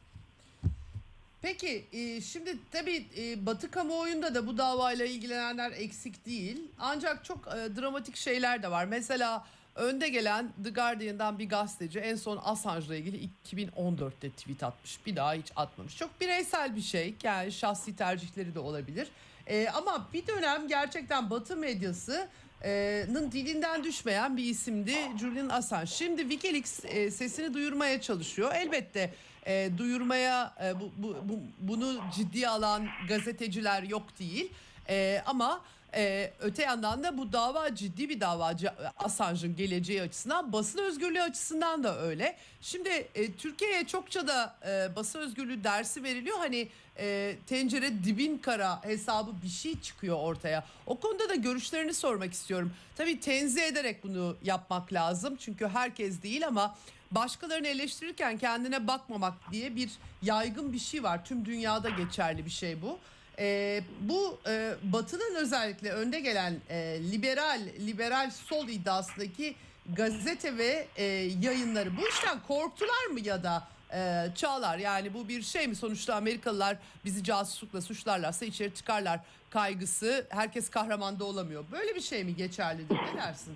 Peki şimdi tabii Batı kamuoyunda da bu davayla ilgilenenler eksik değil. Ancak çok dramatik şeyler de var. Mesela önde gelen The Guardian'dan bir gazeteci en son Assange'la ilgili 2014'te tweet atmış. Bir daha hiç atmamış. Çok bireysel bir şey. Yani şahsi tercihleri de olabilir. Ama bir dönem gerçekten Batı medyasının dilinden düşmeyen bir isimdi Julian Assange. Şimdi WikiLeaks sesini duyurmaya çalışıyor. Elbette duyurmaya bunu ciddiye alan gazeteciler yok değil. Ama öte yandan da bu dava ciddi bir dava. Assange'ın geleceği açısından, basın özgürlüğü açısından da öyle. Şimdi Türkiye'ye çokça da basın özgürlüğü dersi veriliyor. Hani tencere dibin kara hesabı bir şey çıkıyor ortaya. O konuda da görüşlerini sormak istiyorum. Tabii tenzih ederek bunu yapmak lazım. Çünkü herkes değil ama başkalarını eleştirirken kendine bakmamak diye bir yaygın bir şey var. Tüm dünyada geçerli bir şey bu. Bu Batı'nın özellikle önde gelen liberal sol iddiasındaki gazete ve yayınları bu işten korktular mı ya da Çağlar, yani bu bir şey mi, sonuçta Amerikalılar bizi casuslukla suçlarlarsa içeri çıkarlar kaygısı, herkes kahraman da olamıyor. Böyle bir şey mi geçerlidir, ne dersin?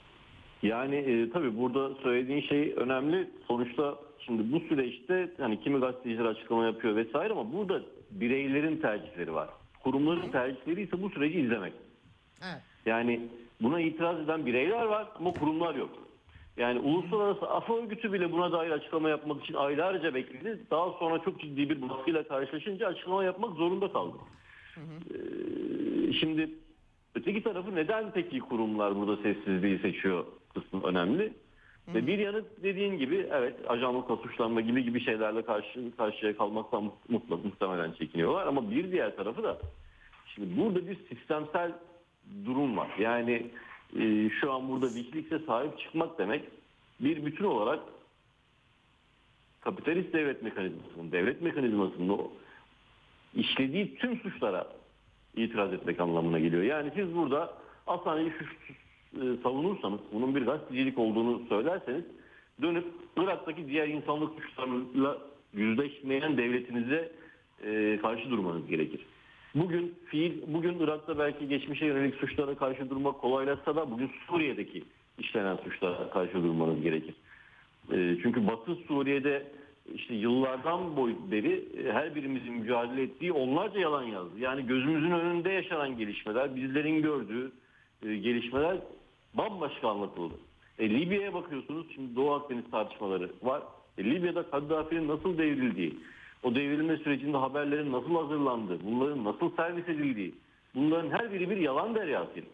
Yani tabii burada söylediğin şey önemli. Sonuçta şimdi bu süreçte hani kimi gazeteciler açıklama yapıyor vesaire ama burada bireylerin tercihleri var. Kurumların tercihleri ise bu süreci izlemek. Evet. Yani buna itiraz eden bireyler var ama kurumlar yok. Yani Uluslararası Af Örgütü bile buna dair açıklama yapmak için aylarca bekledi. Daha sonra çok ciddi bir baskıyla karşılaşınca açıklama yapmak zorunda kaldı. Şimdi öteki tarafı neden peki kurumlar burada sessizliği seçiyor kısmı önemli. Ve bir yanı dediğin gibi evet ajanlıkla suçlanma gibi şeylerle karşıya kalmaktan muhtemelen çekiniyorlar. Ama bir diğer tarafı da şimdi burada bir sistemsel durum var. Yani şu an burada WikiLeaks'e sahip çıkmak demek bir bütün olarak kapitalist devlet mekanizmasının o işlediği tüm suçlara itiraz etmek anlamına geliyor. Yani siz burada Assange'yi savunursanız, bunun bir gazetecilik olduğunu söylerseniz dönüp Irak'taki diğer insanlık suçlarıyla yüzleşmeyen devletinize karşı durmanız gerekir. Bugün Irak'ta belki geçmişe yönelik suçlara karşı durmak kolaylaşsa da bugün Suriye'deki işlenen suçlara karşı durmanız gerekir. Çünkü Batı Suriye'de işte yıllardan beri her birimizin mücadele ettiği onlarca yalan yazdı. Yani gözümüzün önünde yaşanan gelişmeler, bizlerin gördüğü gelişmeler bambaşka anlatıldı. Libya'ya bakıyorsunuz, şimdi Doğu Akdeniz tartışmaları var. Libya'da Kaddafi'nin nasıl devrildiği, o devrilme sürecinde haberlerin nasıl hazırlandığı, bunların nasıl servis edildiği, bunların her biri bir yalan deryasıydı.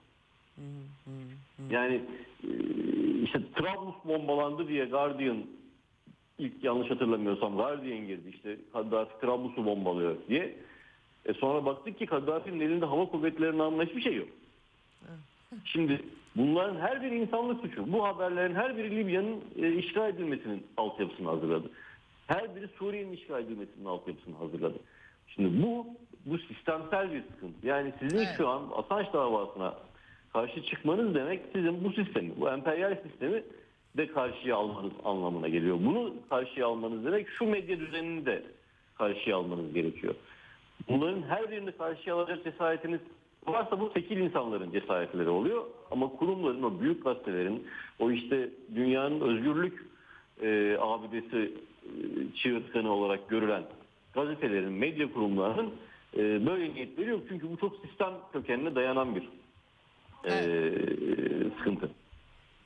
Yani işte Trablus bombalandı diye Guardian, ilk yanlış hatırlamıyorsam Guardian girdi, işte Kaddafi Trablus'u bombalıyor diye. Sonra baktık ki Kaddafi'nin elinde hava kuvvetlerine ait hiçbir şey yok. Şimdi bunların her biri insanlık suçu. Bu haberlerin her biri Libya'nın işgal edilmesinin altyapısını hazırladı. Her biri Suriye'nin işgal edilmesinin altyapısını hazırladı. Şimdi bu sistemsel bir sıkıntı. Yani sizin şu an Assange davasına karşı çıkmanız demek sizin bu sistemi, bu emperyal sistemi de karşıya almanız anlamına geliyor. Bunu karşıya almanız demek şu medya düzenini de karşıya almanız gerekiyor. Bunların her birini karşıya alacak cesaretiniz varsa bu tekil insanların cesaretleri oluyor. Ama kurumların, o büyük gazetelerin, o işte dünyanın özgürlük abidesi çığırtkanı olarak görülen gazetelerin, medya kurumlarının böyle niyetleri yok. Çünkü bu çok sistem kökenine dayanan bir sıkıntı.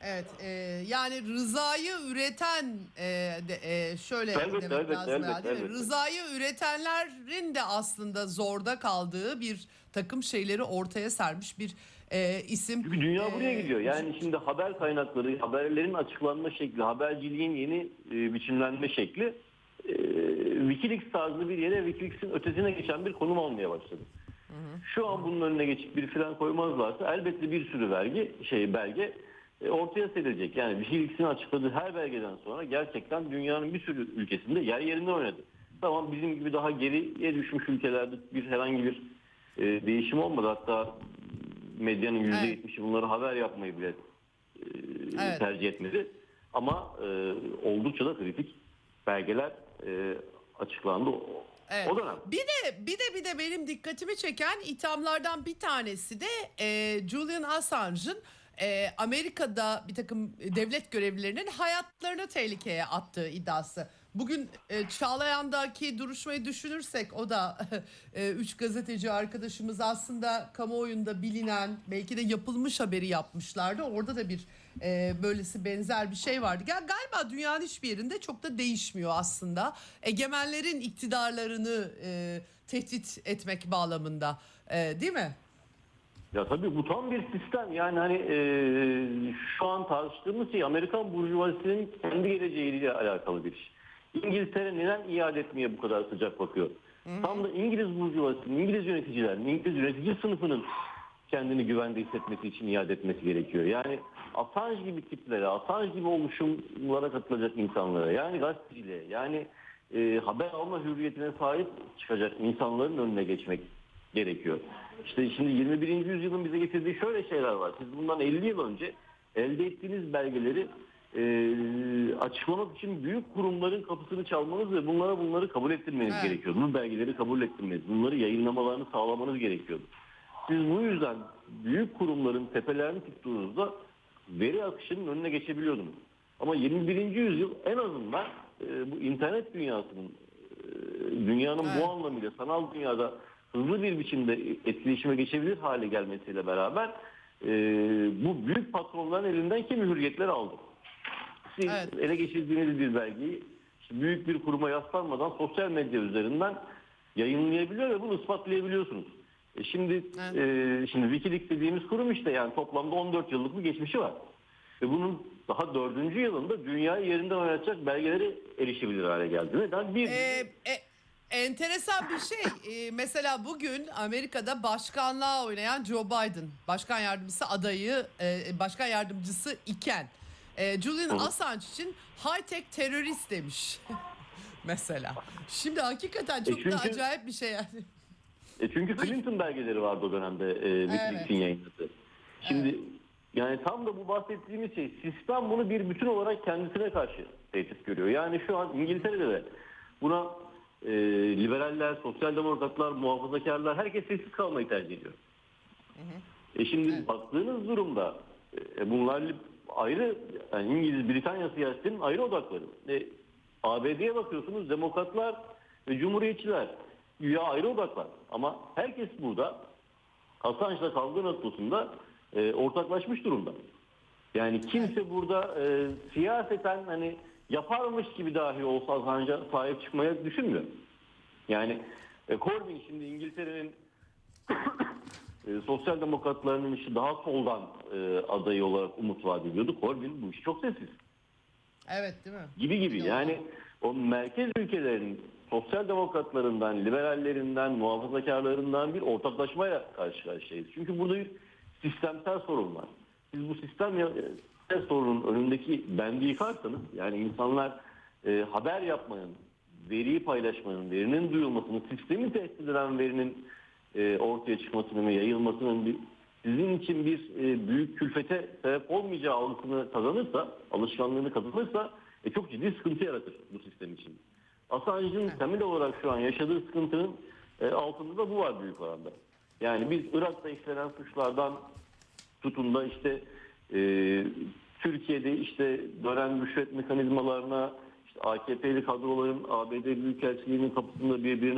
Evet, yani rızayı üreten şöyle Elbette, demek elbette, lazım elbette, herhalde, değil mi? elbette. Rızayı üretenlerin de aslında zorda kaldığı bir takım şeyleri ortaya sermiş bir isim. Çünkü dünya buraya gidiyor. Yani şimdi haber kaynakları, haberlerin açıklanma şekli, haberciliğin yeni biçimlenme şekli Wikileaks tarzı bir yere, Wikileaks'in ötesine geçen bir konum almaya başladı. Şu an bunun önüne geçip bir fren koymazlarsa elbette bir sürü belge ortaya serilecek. Yani Wikileaks'in açıkladığı her belgeden sonra gerçekten dünyanın bir sürü ülkesinde yer yerinden oynadı. Tamam, bizim gibi daha geriye düşmüş ülkelerde herhangi bir değişim olmadı. Hatta medyanın %70'i bunları haber yapmayı bile tercih etmedi. Ama oldukça da kritik belgeler açıklandı o dönem. Bir de benim dikkatimi çeken ithamlardan bir tanesi de Julian Assange'ın Amerika'da bir takım devlet görevlilerinin hayatlarını tehlikeye attığı iddiası. Bugün Çağlayan'daki duruşmayı düşünürsek, o da 3 gazeteci arkadaşımız aslında kamuoyunda bilinen, belki de yapılmış haberi yapmışlardı. Orada da bir böylesi benzer bir şey vardı. Galiba dünyanın hiçbir yerinde çok da değişmiyor aslında. Egemenlerin iktidarlarını tehdit etmek bağlamında, değil mi? Ya tabii bu tam bir sistem. Yani hani şu an tartıştığımız şey Amerikan burjuvazisinin kendi geleceğiyle alakalı bir iş. İngiltere neden iade etmeye bu kadar sıcak bakıyor? Tam da İngiliz burjuvazisinin, İngiliz yöneticilerin, İngiliz yönetici sınıfının kendini güvende hissetmesi için iade etmesi gerekiyor. Yani Assange gibi tiplere, Assange gibi oluşumlara katılacak insanlara, yani gazeteciliğe, yani haber alma hürriyetine sahip çıkacak insanların önüne geçmek gerekiyor. İşte şimdi 21. yüzyılın bize getirdiği şöyle şeyler var. Siz bundan 50 yıl önce elde ettiğiniz belgeleri açıklamak için büyük kurumların kapısını çalmanız ve bunları kabul ettirmeniz gerekiyordu. Bu belgeleri kabul ettirmeniz, bunları yayınlamalarını sağlamanız gerekiyordu. Siz bu yüzden büyük kurumların tepelerini tuttuğunuzda veri akışının önüne geçebiliyordunuz. Ama 21. yüzyıl en azından bu internet dünyasının, dünyanın bu anlamıyla sanal dünyada hızlı bir biçimde etkileşime geçebilir hale gelmesiyle beraber bu büyük patronların elinden kimi hürriyetler aldı. Siz ele geçirdiğiniz bir belgeyi işte büyük bir kuruma yaslanmadan sosyal medya üzerinden yayınlayabiliyor ve bunu ispatlayabiliyorsunuz. Şimdi Wikileaks dediğimiz kurum işte yani toplamda 14 yıllık bir geçmişi var. Ve bunun daha 4. yılında dünyayı yerinden oynatacak belgelere erişebilir hale geldi. Neden? Enteresan bir şey. Mesela bugün Amerika'da başkanlığa oynayan Joe Biden, başkan yardımcısı adayı, başkan yardımcısı iken Julian Assange için high-tech terörist demiş. Mesela. Şimdi hakikaten çok da acayip bir şey yani. Çünkü Clinton belgeleri vardı o dönemde Wikileaks'in yayınladığı. Şimdi yani tam da bu bahsettiğimiz şey, sistem bunu bir bütün olarak kendisine karşı tehdit görüyor. Yani şu an İngiltere'de de buna liberaller, sosyal demokratlar, muhafazakarlar herkes sessiz kalmayı tercih ediyor. Şimdi baktığınız durumda bunlar ayrı, yani İngiliz, Britanya siyasetinin ayrı odakları. ABD'ye bakıyorsunuz, demokratlar ve cumhuriyetçiler güya ayrı odaklar. Ama herkes burada Assange'la kavga noktasında ortaklaşmış durumda. Yani kimse burada siyaseten hani yaparmış gibi dahi olsa Assange'a sahip çıkmaya düşünmüyor. Yani Corbyn şimdi İngiltere'nin sosyal demokratlarının işte daha soldan adayı olarak umut vaat ediyordu. Corbyn bu iş çok sessiz. Evet, değil mi? Gibi. Yani o merkez ülkelerin sosyal demokratlarından, liberallerinden, muhafazakarlarından bir ortaklaşmaya karşı karşıyayız. Çünkü burada bir sistemsel sorun var. Siz bu sistemsel sorunun önündeki bendi yıkarsanız, yani insanlar haber yapmanın, veriyi paylaşmanın, verinin duyulmasının, sistemi tehdit eden verinin ortaya çıkmasının ve yayılmasının sizin için bir büyük külfete sebep olmayacağı algısını kazanırsa, alışkanlığını kazanırsa çok ciddi sıkıntı yaratır bu sistem için. Assange'ın temel olarak şu an yaşadığı sıkıntının altında da bu var büyük oranda. Yani biz Irak'ta işlenen suçlardan tutun da işte Türkiye'de işte dönen rüşvet mekanizmalarına, işte AKP'li kadroların ABD Büyükelçiliği'nin kapısında birbirini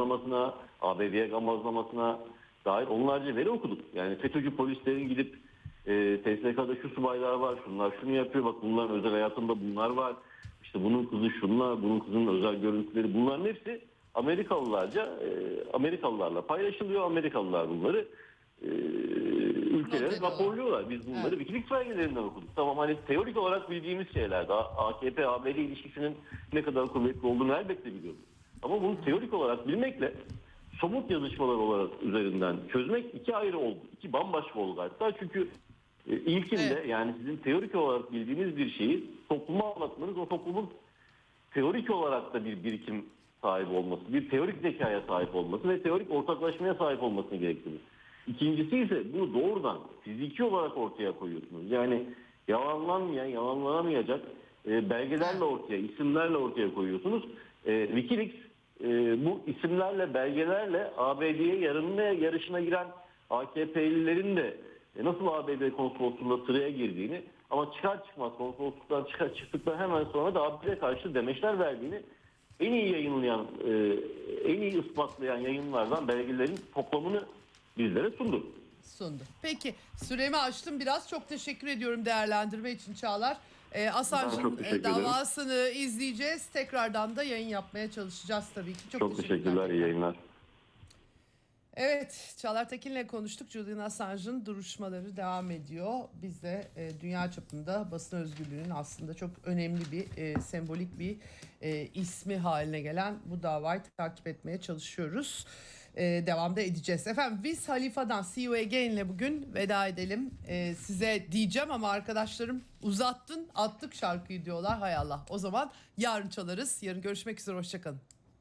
gambazlamasına, ABD'ye gambazlamasına dair onlarca veri okuduk. Yani FETÖ'cü polislerin gidip TSK'da şu subaylar var, şunlar şunu yapıyor, bak bunların özel hayatında bunlar var. İşte bunun kızı şunlar, bunun kızının özel görüntüleri, bunların hepsi Amerikalılarla paylaşılıyor. Amerikalılar bunları ülkelere raporluyorlar. Biz bunları Wikileaks belgelerinden okuduk. Tamam, hani teorik olarak bildiğimiz şeyler. AKP-ABD ilişkisinin ne kadar kuvvetli olduğunu elbette biliyoruz. Ama bunu teorik olarak bilmekle somut yazışmalar olarak üzerinden çözmek iki ayrı oldu. İki bambaşka oldu hatta. Çünkü ilkinde yani sizin teorik olarak bildiğiniz bir şeyi topluma anlatmanız, o toplumun teorik olarak da bir birikim sahibi olması, bir teorik zekaya sahip olması ve teorik ortaklaşmaya sahip olmasını gerektirir. İkincisi ise bunu doğrudan fiziki olarak ortaya koyuyorsunuz. Yani yalanlanmayan, yalanlanamayacak belgelerle ortaya, isimlerle ortaya koyuyorsunuz. Wikileaks bu isimlerle, belgelerle ABD'ye yarışına giren AKP'lilerin de nasıl ABD konsolosluğunda sıraya girdiğini, ama çıkar çıkmaz konsolosluktan çıktıktan hemen sonra da ABD'ye karşı demeçler verdiğini en iyi yayınlayan, en iyi ispatlayan yayınlardan belgelerin toplamını bizlere sundu. Peki, süremi açtım biraz. Çok teşekkür ediyorum değerlendirme için Çağlar. Assange'ın davasını izleyeceğiz. Tekrardan da yayın yapmaya çalışacağız tabii ki. Çok teşekkürler, iyi yayınlar. Evet, Çağlar Tekin'le konuştuk. Julian Assange'ın duruşmaları devam ediyor. Biz de dünya çapında basın özgürlüğünün aslında çok önemli bir, sembolik bir ismi haline gelen bu davayı takip etmeye çalışıyoruz. Devamda edeceğiz. Efendim, Wiz Khalifa'dan See You Again'le bugün veda edelim. Size diyeceğim ama arkadaşlarım uzattın, attık şarkıyı diyorlar. Hay Allah. O zaman yarın çalarız. Yarın görüşmek üzere. Hoşçakalın.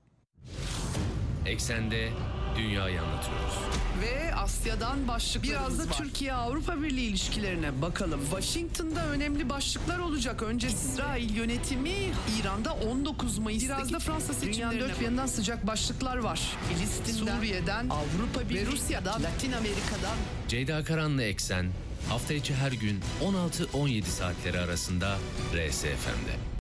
Eksende dünyayı anlatıyoruz. Ve Asya'dan başlıklarımız biraz da Türkiye-Avrupa Birliği ilişkilerine bakalım. Washington'da önemli başlıklar olacak. Önce İsrail yönetimi, İran'da 19 Mayıs'taki biraz da Fransa seçimlerine. Dünyanın dört bir yanından sıcak başlıklar var. Filistin'den, Suriye'den, Avrupa Birliği ve Rusya'dan, Latin Amerika'dan. Ceyda Karan'la Eksen hafta içi her gün 16-17 saatleri arasında RSFM'de.